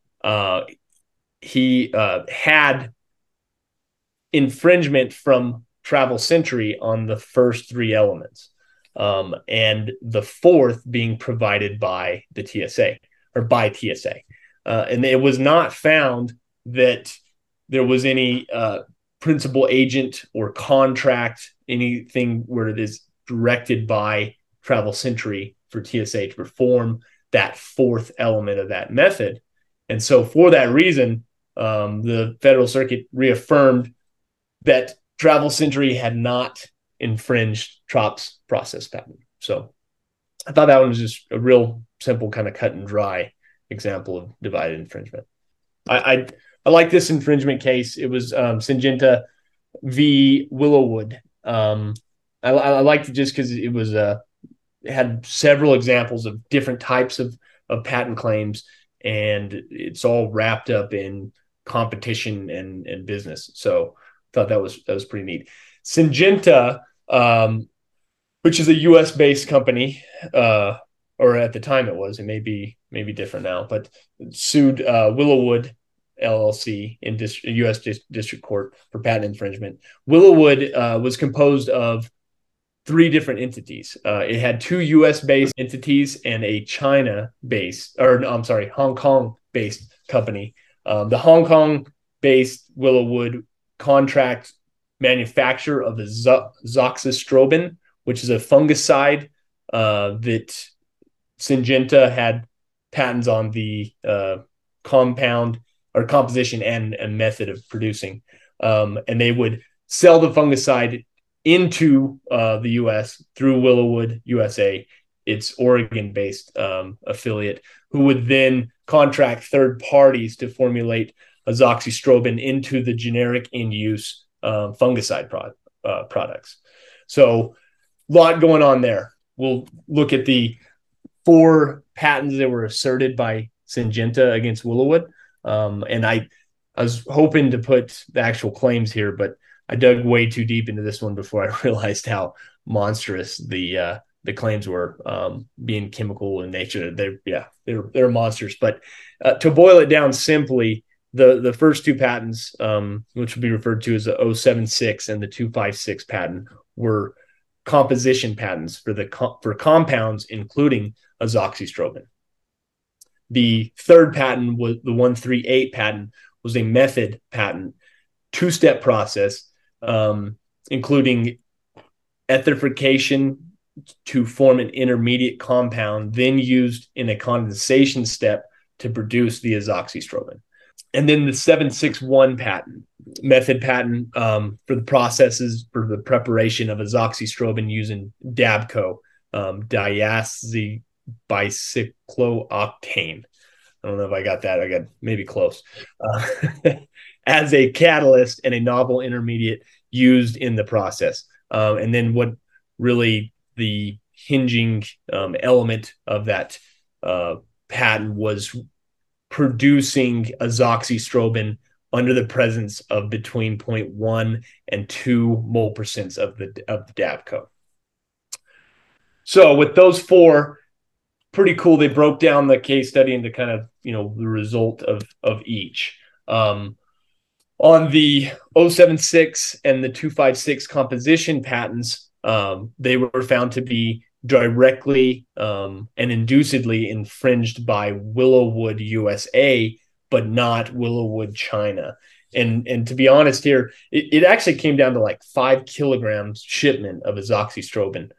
he had infringement from Travel Sentry on the first three elements, and the fourth being provided by the TSA or by TSA. And it was not found that there was any principal agent or contract, anything where it is directed by Travel Sentry for TSA to perform that fourth element of that method. And so for that reason, the Federal Circuit reaffirmed that Travel Century had not infringed Tropp's process patent. So I thought that one was just a real simple kind of cut and dry example of divided infringement. I like this infringement case. It was Syngenta v. Willowwood. I liked it just because it was it had several examples of different types of patent claims, and it's all wrapped up in competition and business. So I thought that was pretty neat. Syngenta, which is a U.S. based company, or at the time it may be different now, but sued Willowwood LLC in U.S. District Court for patent infringement. Willowwood was composed of 3 different entities. It had 2 U.S.-based entities and a Hong Kong-based company. The Hong Kong-based Willowwood contract manufacture of the zoxystrobin, which is a fungicide that Syngenta had patents on the compound or composition and method of producing. And they would sell the fungicide into the U.S. through Willowwood USA, its Oregon-based affiliate, who would then contract third parties to formulate azoxystrobin into the generic in-use fungicide products. So a lot going on there. We'll look at the 4 patents that were asserted by Syngenta against Willowwood. And I was hoping to put the actual claims here, but I dug way too deep into this one before I realized how monstrous the claims were, being chemical in nature. They're monsters. But to boil it down simply, the first 2 patents, which will be referred to as the 076 and the 256 patent, were composition patents for compounds, including azoxystrobin. The third patent, was the 138 patent, was a method patent, 2-step process, including esterification to form an intermediate compound, then used in a condensation step to produce the azoxystrobin. And then the 761 patent, method patent, for the processes for the preparation of azoxystrobin using Dabco, diazobicyclooctane. I don't know if I got that. I got maybe close. As a catalyst and a novel intermediate used in the process. And then what really the hinging element of that patent was producing azoxystrobin under the presence of between 0.1 and 2 mole percents of the Dabco. So with those 4, pretty cool. They broke down the case study into kind of, the result of each. On the 076 and the 256 composition patents, they were found to be directly and inducedly infringed by Willowwood USA, but not Willowwood China. And to be honest here, it actually came down to like 5 kilograms shipment of azoxystrobin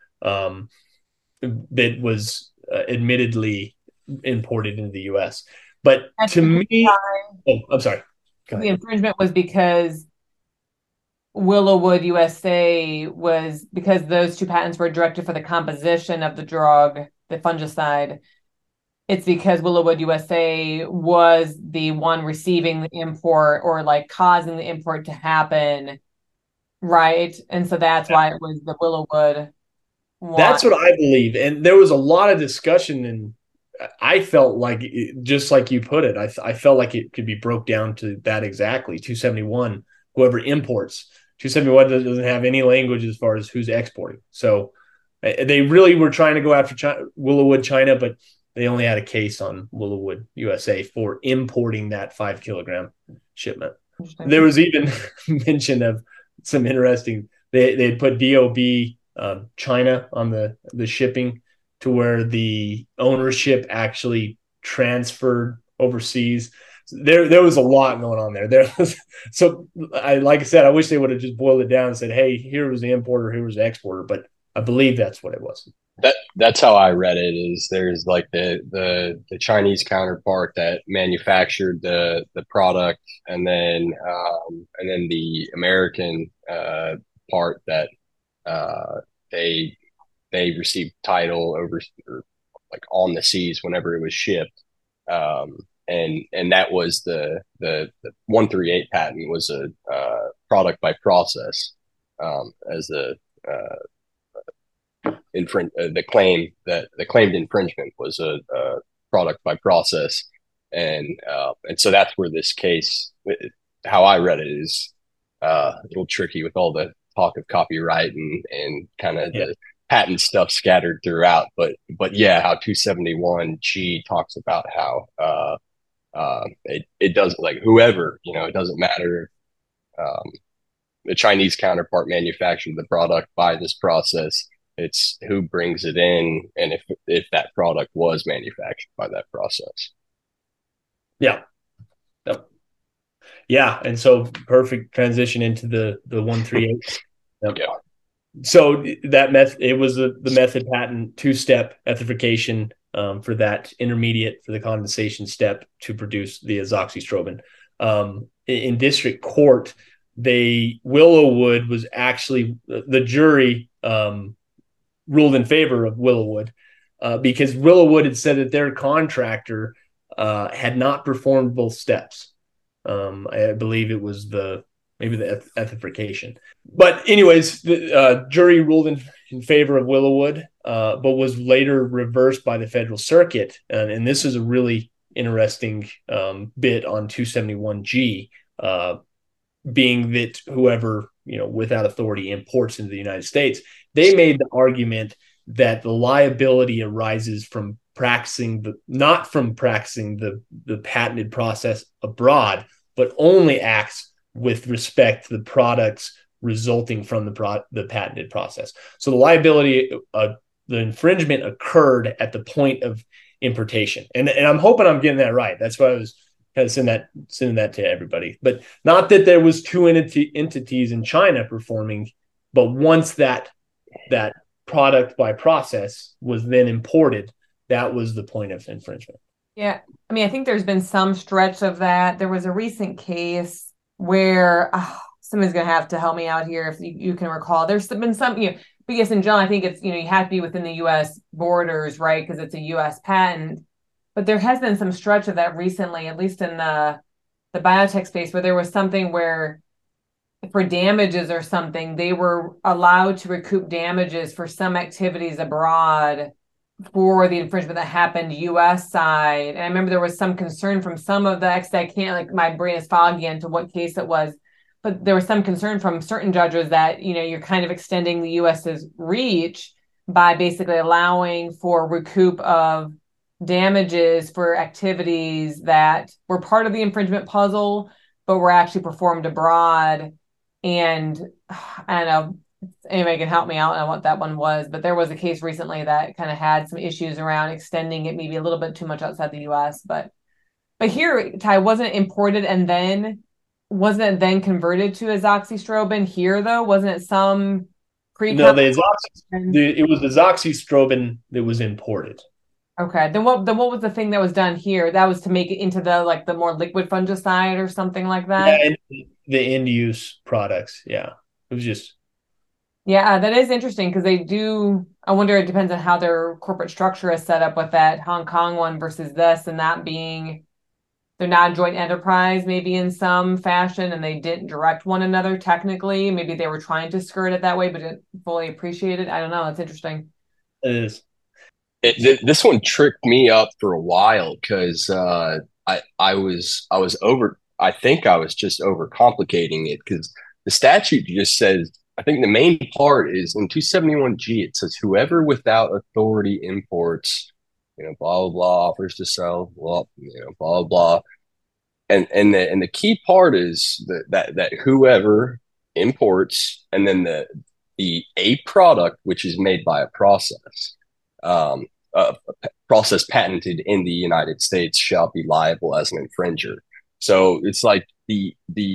that was admittedly imported into the U.S. But to me, I'm sorry.
The infringement was because Willowwood USA was because those 2 patents were directed for the composition of the drug, the fungicide. It's because Willowwood USA was the one receiving the import or like causing the import to happen, right? And so that's why it was the Willowwood one.
That's what I believe. And there was a lot of discussion, and I felt like, just like you put it, I felt like it could be broke down to that exactly. 271, whoever imports. 271 doesn't have any language as far as who's exporting. So they really were trying to go after Willowwood China, but they only had a case on Willowwood USA for importing that 5 kilogram shipment. There was even mention of some interesting, they put DOB China on the shipping, to where the ownership actually transferred overseas. There was a lot going on there. Like I said, I wish they would have just boiled it down and said, hey, here was the importer, here was the exporter. But I believe that's what it was.
That's how I read it. Is there's like the Chinese counterpart that manufactured the product, and then the American part that they received title over, or like on the seas whenever it was shipped. And that was the 138 patent was a product by process, as a the claimed infringement was a product by process, and so that's where this case, how I read it, is a little tricky with all the talk of copyright and kind of the patent stuff scattered throughout. But yeah, how 271G talks about how it doesn't, like, whoever, it doesn't matter if the Chinese counterpart manufactured the product by this process. It's who brings it in, and if that product was manufactured by that process.
Yeah. Yep. Yeah. And so perfect transition into the 138. Yep.
Yeah.
So that method, it was the method patent, two-step ethification for that intermediate for the condensation step to produce the azoxystrobin. In district court, Willowood was actually, the jury ruled in favor of Willowood because Willowood had said that their contractor had not performed both steps. I believe it was maybe the ethification. But anyways, the jury ruled in favor of Willowood, but was later reversed by the Federal Circuit. And this is a really interesting bit on 271G, being that whoever, without authority imports into the United States, they made the argument that the liability arises from not from practicing the patented process abroad, but only acts with respect to the products resulting from the patented process. So the liability, the infringement occurred at the point of importation. And I'm hoping I'm getting that right. That's why I was kind of sending that to everybody. But not that there was two entities in China performing, but once that product by process was then imported, that was the point of infringement.
Yeah. I mean, I think there's been some stretch of that. There was a recent case where somebody's going to have to help me out here if you can recall. There's been some, but yes, in general, I think it's, you have to be within the U.S. borders, right? Because it's a U.S. patent. But there has been some stretch of that recently, at least in the biotech space, where there was something where for damages or something, they were allowed to recoup damages for some activities abroad for the infringement that happened U.S. side. And I remember there was some concern from some of the I can't, like, my brain is foggy into what case it was, but there was some concern from certain judges that, you're kind of extending the U.S.'s reach by basically allowing for recoup of damages for activities that were part of the infringement puzzle, but were actually performed abroad. And I don't know, anybody can help me out on what that one was, but there was a case recently that kind of had some issues around extending it maybe a little bit too much outside the U.S. But here, Ty, wasn't it imported and then wasn't it then converted to azoxystrobin here though? Wasn't it some
No, it was the azoxystrobin that was imported.
Okay. Then what was the thing that was done here? That was to make it into the more liquid fungicide or something like that?
Yeah, and the end use products. Yeah. It was just.
Yeah, that is interesting because I wonder, it depends on how their corporate structure is set up with that Hong Kong one versus this, and that being they're not a joint enterprise maybe in some fashion, and they didn't direct one another technically. Maybe they were trying to skirt it that way, but didn't fully appreciate it. I don't know. It's interesting.
It is.
This one tricked me up for a while because I think I was just overcomplicating it, because the statute just says, I think the main part is in 271G, it says whoever without authority imports, blah, blah, blah, offers to sell, blah, blah, blah. And the key part is that whoever imports, and then a product which is made by a process, process patented in the United States shall be liable as an infringer. So it's like the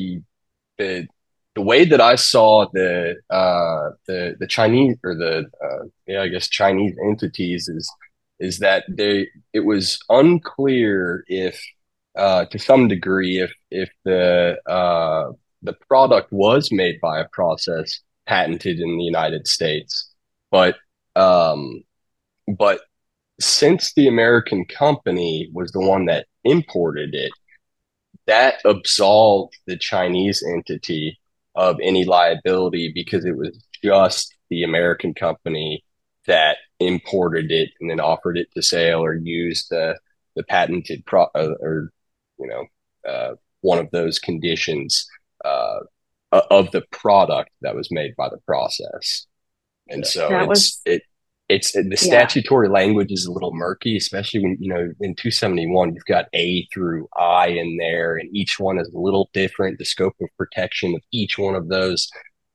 way that I saw the Chinese, or I guess Chinese entities, is that it was unclear if to some degree if the the product was made by a process patented in the United States, but um, but since the American company was the one that imported it, that absolved the Chinese entity of any liability because it was just the American company that imported it and then offered it to sale or used the patented or you know one of those conditions uh, of the product that was made by the process. And so
That was
it's the statutory language is a little murky, especially when, in 271, you've got A through I in there, and each one is a little different. The scope of protection of each one of those,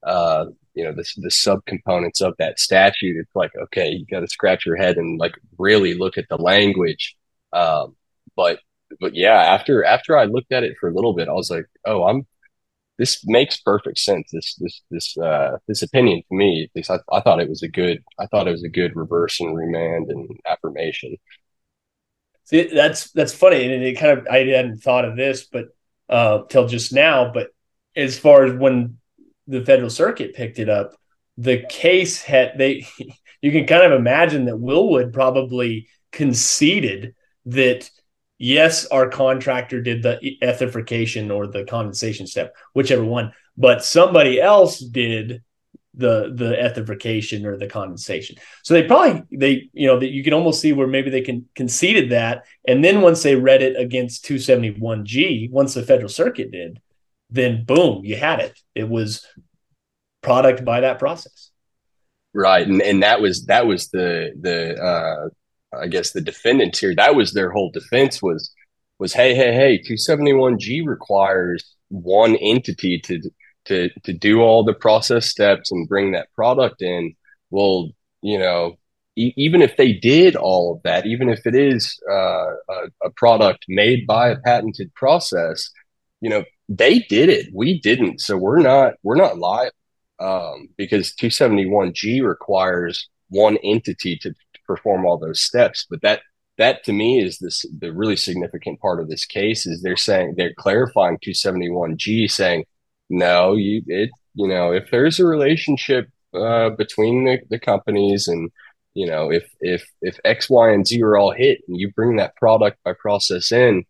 the subcomponents of that statute. It's like, okay, you got to scratch your head and like really look at the language. But yeah, after I looked at it for a little bit, I was like, oh, this makes perfect sense. This opinion to me, at least I thought it was a good reverse and remand and affirmation.
See, that's funny, and it kind of I hadn't thought of this, but till just now. But as far as when the Federal Circuit picked it up, the case you can kind of imagine that Willwood probably conceded that yes, our contractor did the ethification or the condensation step, whichever one, but somebody else did the ethification or the condensation. So that you can almost see where maybe they conceded that. And then once they read it against 271G, once the Federal Circuit did, then boom, you had it. It was product by that process.
Right. And that was the I guess the defendants here, that was their whole defense was, hey, 271G requires one entity to do all the process steps and bring that product in. Well, even if they did all of that, even if it is a product made by a patented process, they did it. We didn't. So we're not liable because 271G requires one entity to perform all those steps. But that to me is the really significant part of this case is they're clarifying 271G, saying no, if there's a relationship between the companies, and if X, Y, and Z are all hit, and you bring that product by process in,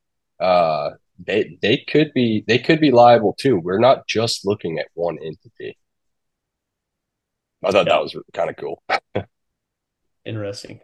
they could be liable too. We're not just looking at one entity. I thought that was kind of cool.
Interesting.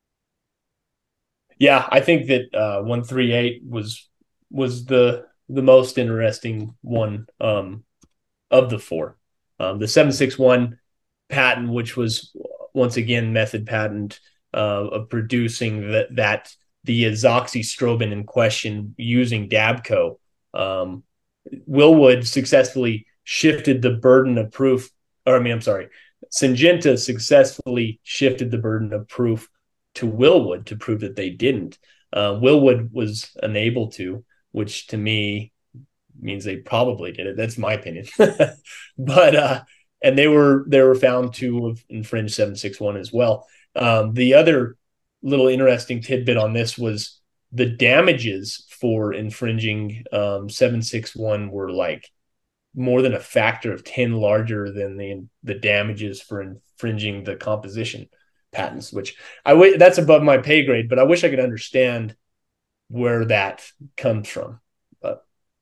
Yeah, I think that 138 was the most interesting one of the four. The 761 patent, which was once again method patent of producing the azoxystrobin in question using Dabco. Willwood successfully shifted the burden of proof. Syngenta successfully shifted the burden of proof to Willwood to prove that they didn't. Willwood was unable to, which to me means they probably did it. That's my opinion. But and they were found to have infringed 761 as well. The other little interesting tidbit on this was the damages for infringing 761 were like more than a factor of 10 larger than the damages for infringing the composition patents, which that's above my pay grade, but I wish I could understand where that comes from. But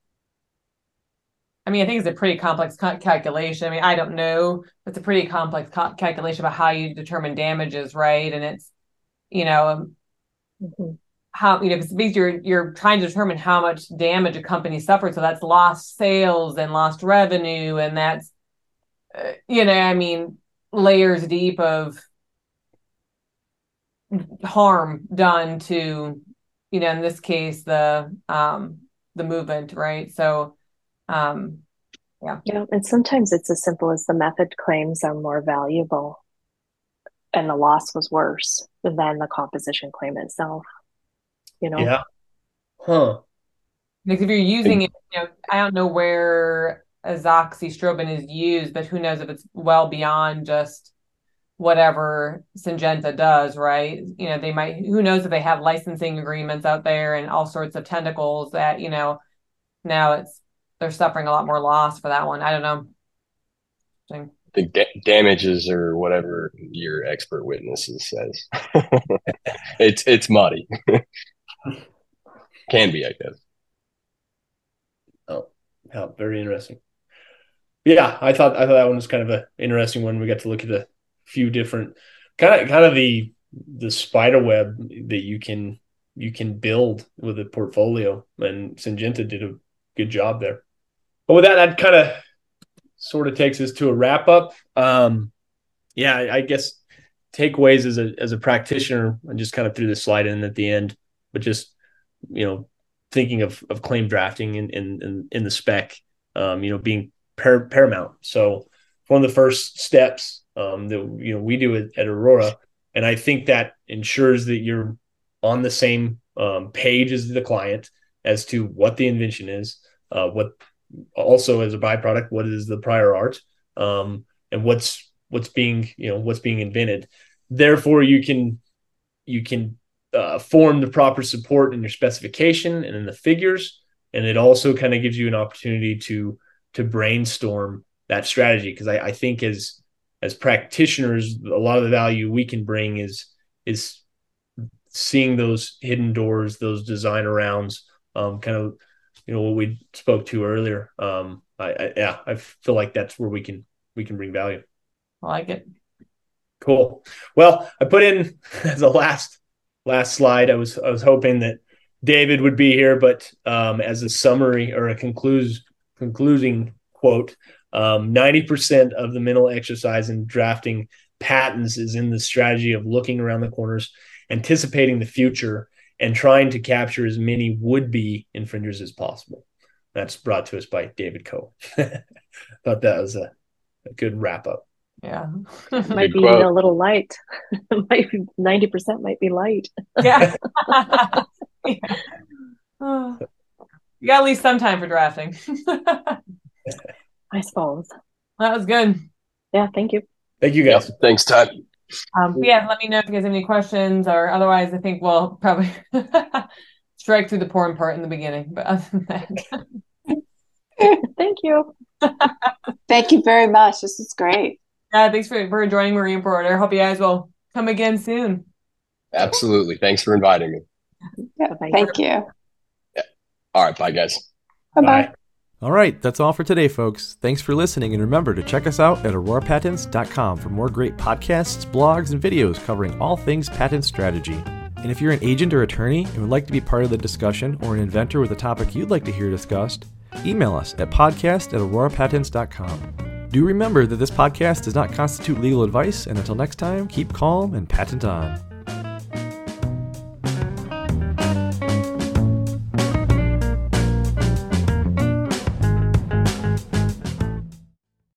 I think it's a pretty complex calculation. I don't know, but it's a pretty complex calculation about how you determine damages, right? And it's, how, because you're trying to determine how much damage a company suffered. So that's lost sales and lost revenue. And that's, layers deep of harm done to, in this case, the movement, right? So, yeah.
And sometimes it's as simple as the method claims are more valuable and the loss was worse than the composition claim itself.
Yeah. Huh.
Because if you're using it, I don't know where azoxystrobin is used, but who knows if it's well beyond just whatever Syngenta does, right? They might, who knows if they have licensing agreements out there and all sorts of tentacles that, now it's they're suffering a lot more loss for that one. I don't know.
I think damages or whatever your expert witnesses says. It's muddy. Can be, I guess.
Oh, yeah, very interesting. Yeah, I thought that one was kind of an interesting one. We got to look at a few different kind of the spider web that you can build with a portfolio, and Syngenta did a good job there. But with that kind of sort of takes us to a wrap up. Yeah, I guess takeaways as a practitioner, I just kind of threw the slide in at the end, but just, thinking of claim drafting in the spec, being paramount. So one of the first steps that we do it at Aurora, and I think that ensures that you're on the same page as the client as to what the invention is, what also as a byproduct, what is the prior art, and what's being invented. Therefore, you can form the proper support in your specification and in the figures, and it also kind of gives you an opportunity to brainstorm that strategy. Because I think as practitioners, a lot of the value we can bring is seeing those hidden doors, those design arounds, kind of what we spoke to earlier. I feel like that's where we can bring value.
I like it.
Cool. Well, I put in as a last slide. I was hoping that David would be here, but as a summary or a concluding quote, 90% of the mental exercise in drafting patents is in the strategy of looking around the corners, anticipating the future, and trying to capture as many would-be infringers as possible. That's brought to us by David Coe. Thought that was a good wrap up.
Yeah.
Might be a little light. 90% might be light.
Yeah. Yeah. Oh. You got at least some time for drafting.
I suppose.
That was good.
Yeah, thank you.
Thank you, guys.
Yep. Thanks, Todd.
Yeah, let me know if you guys have any questions, or otherwise I think we'll probably strike through the porn part in the beginning. But other than that.
Thank you.
Thank you very much. This is great.
Thanks for joining Marine Reporter. Hope you guys will come again soon.
Absolutely. Thanks for inviting me.
Yeah, thank you.
Yeah. All right. Bye, guys.
Bye-bye.
All right, that's all for today, folks. Thanks for listening, and remember to check us out at aurorapatents.com for more great podcasts, blogs, and videos covering all things patent strategy. And if you're an agent or attorney and would like to be part of the discussion, or an inventor with a topic you'd like to hear discussed, email us at podcast@aurorapatents.com. Do remember that this podcast does not constitute legal advice, and until next time, keep calm and patent on.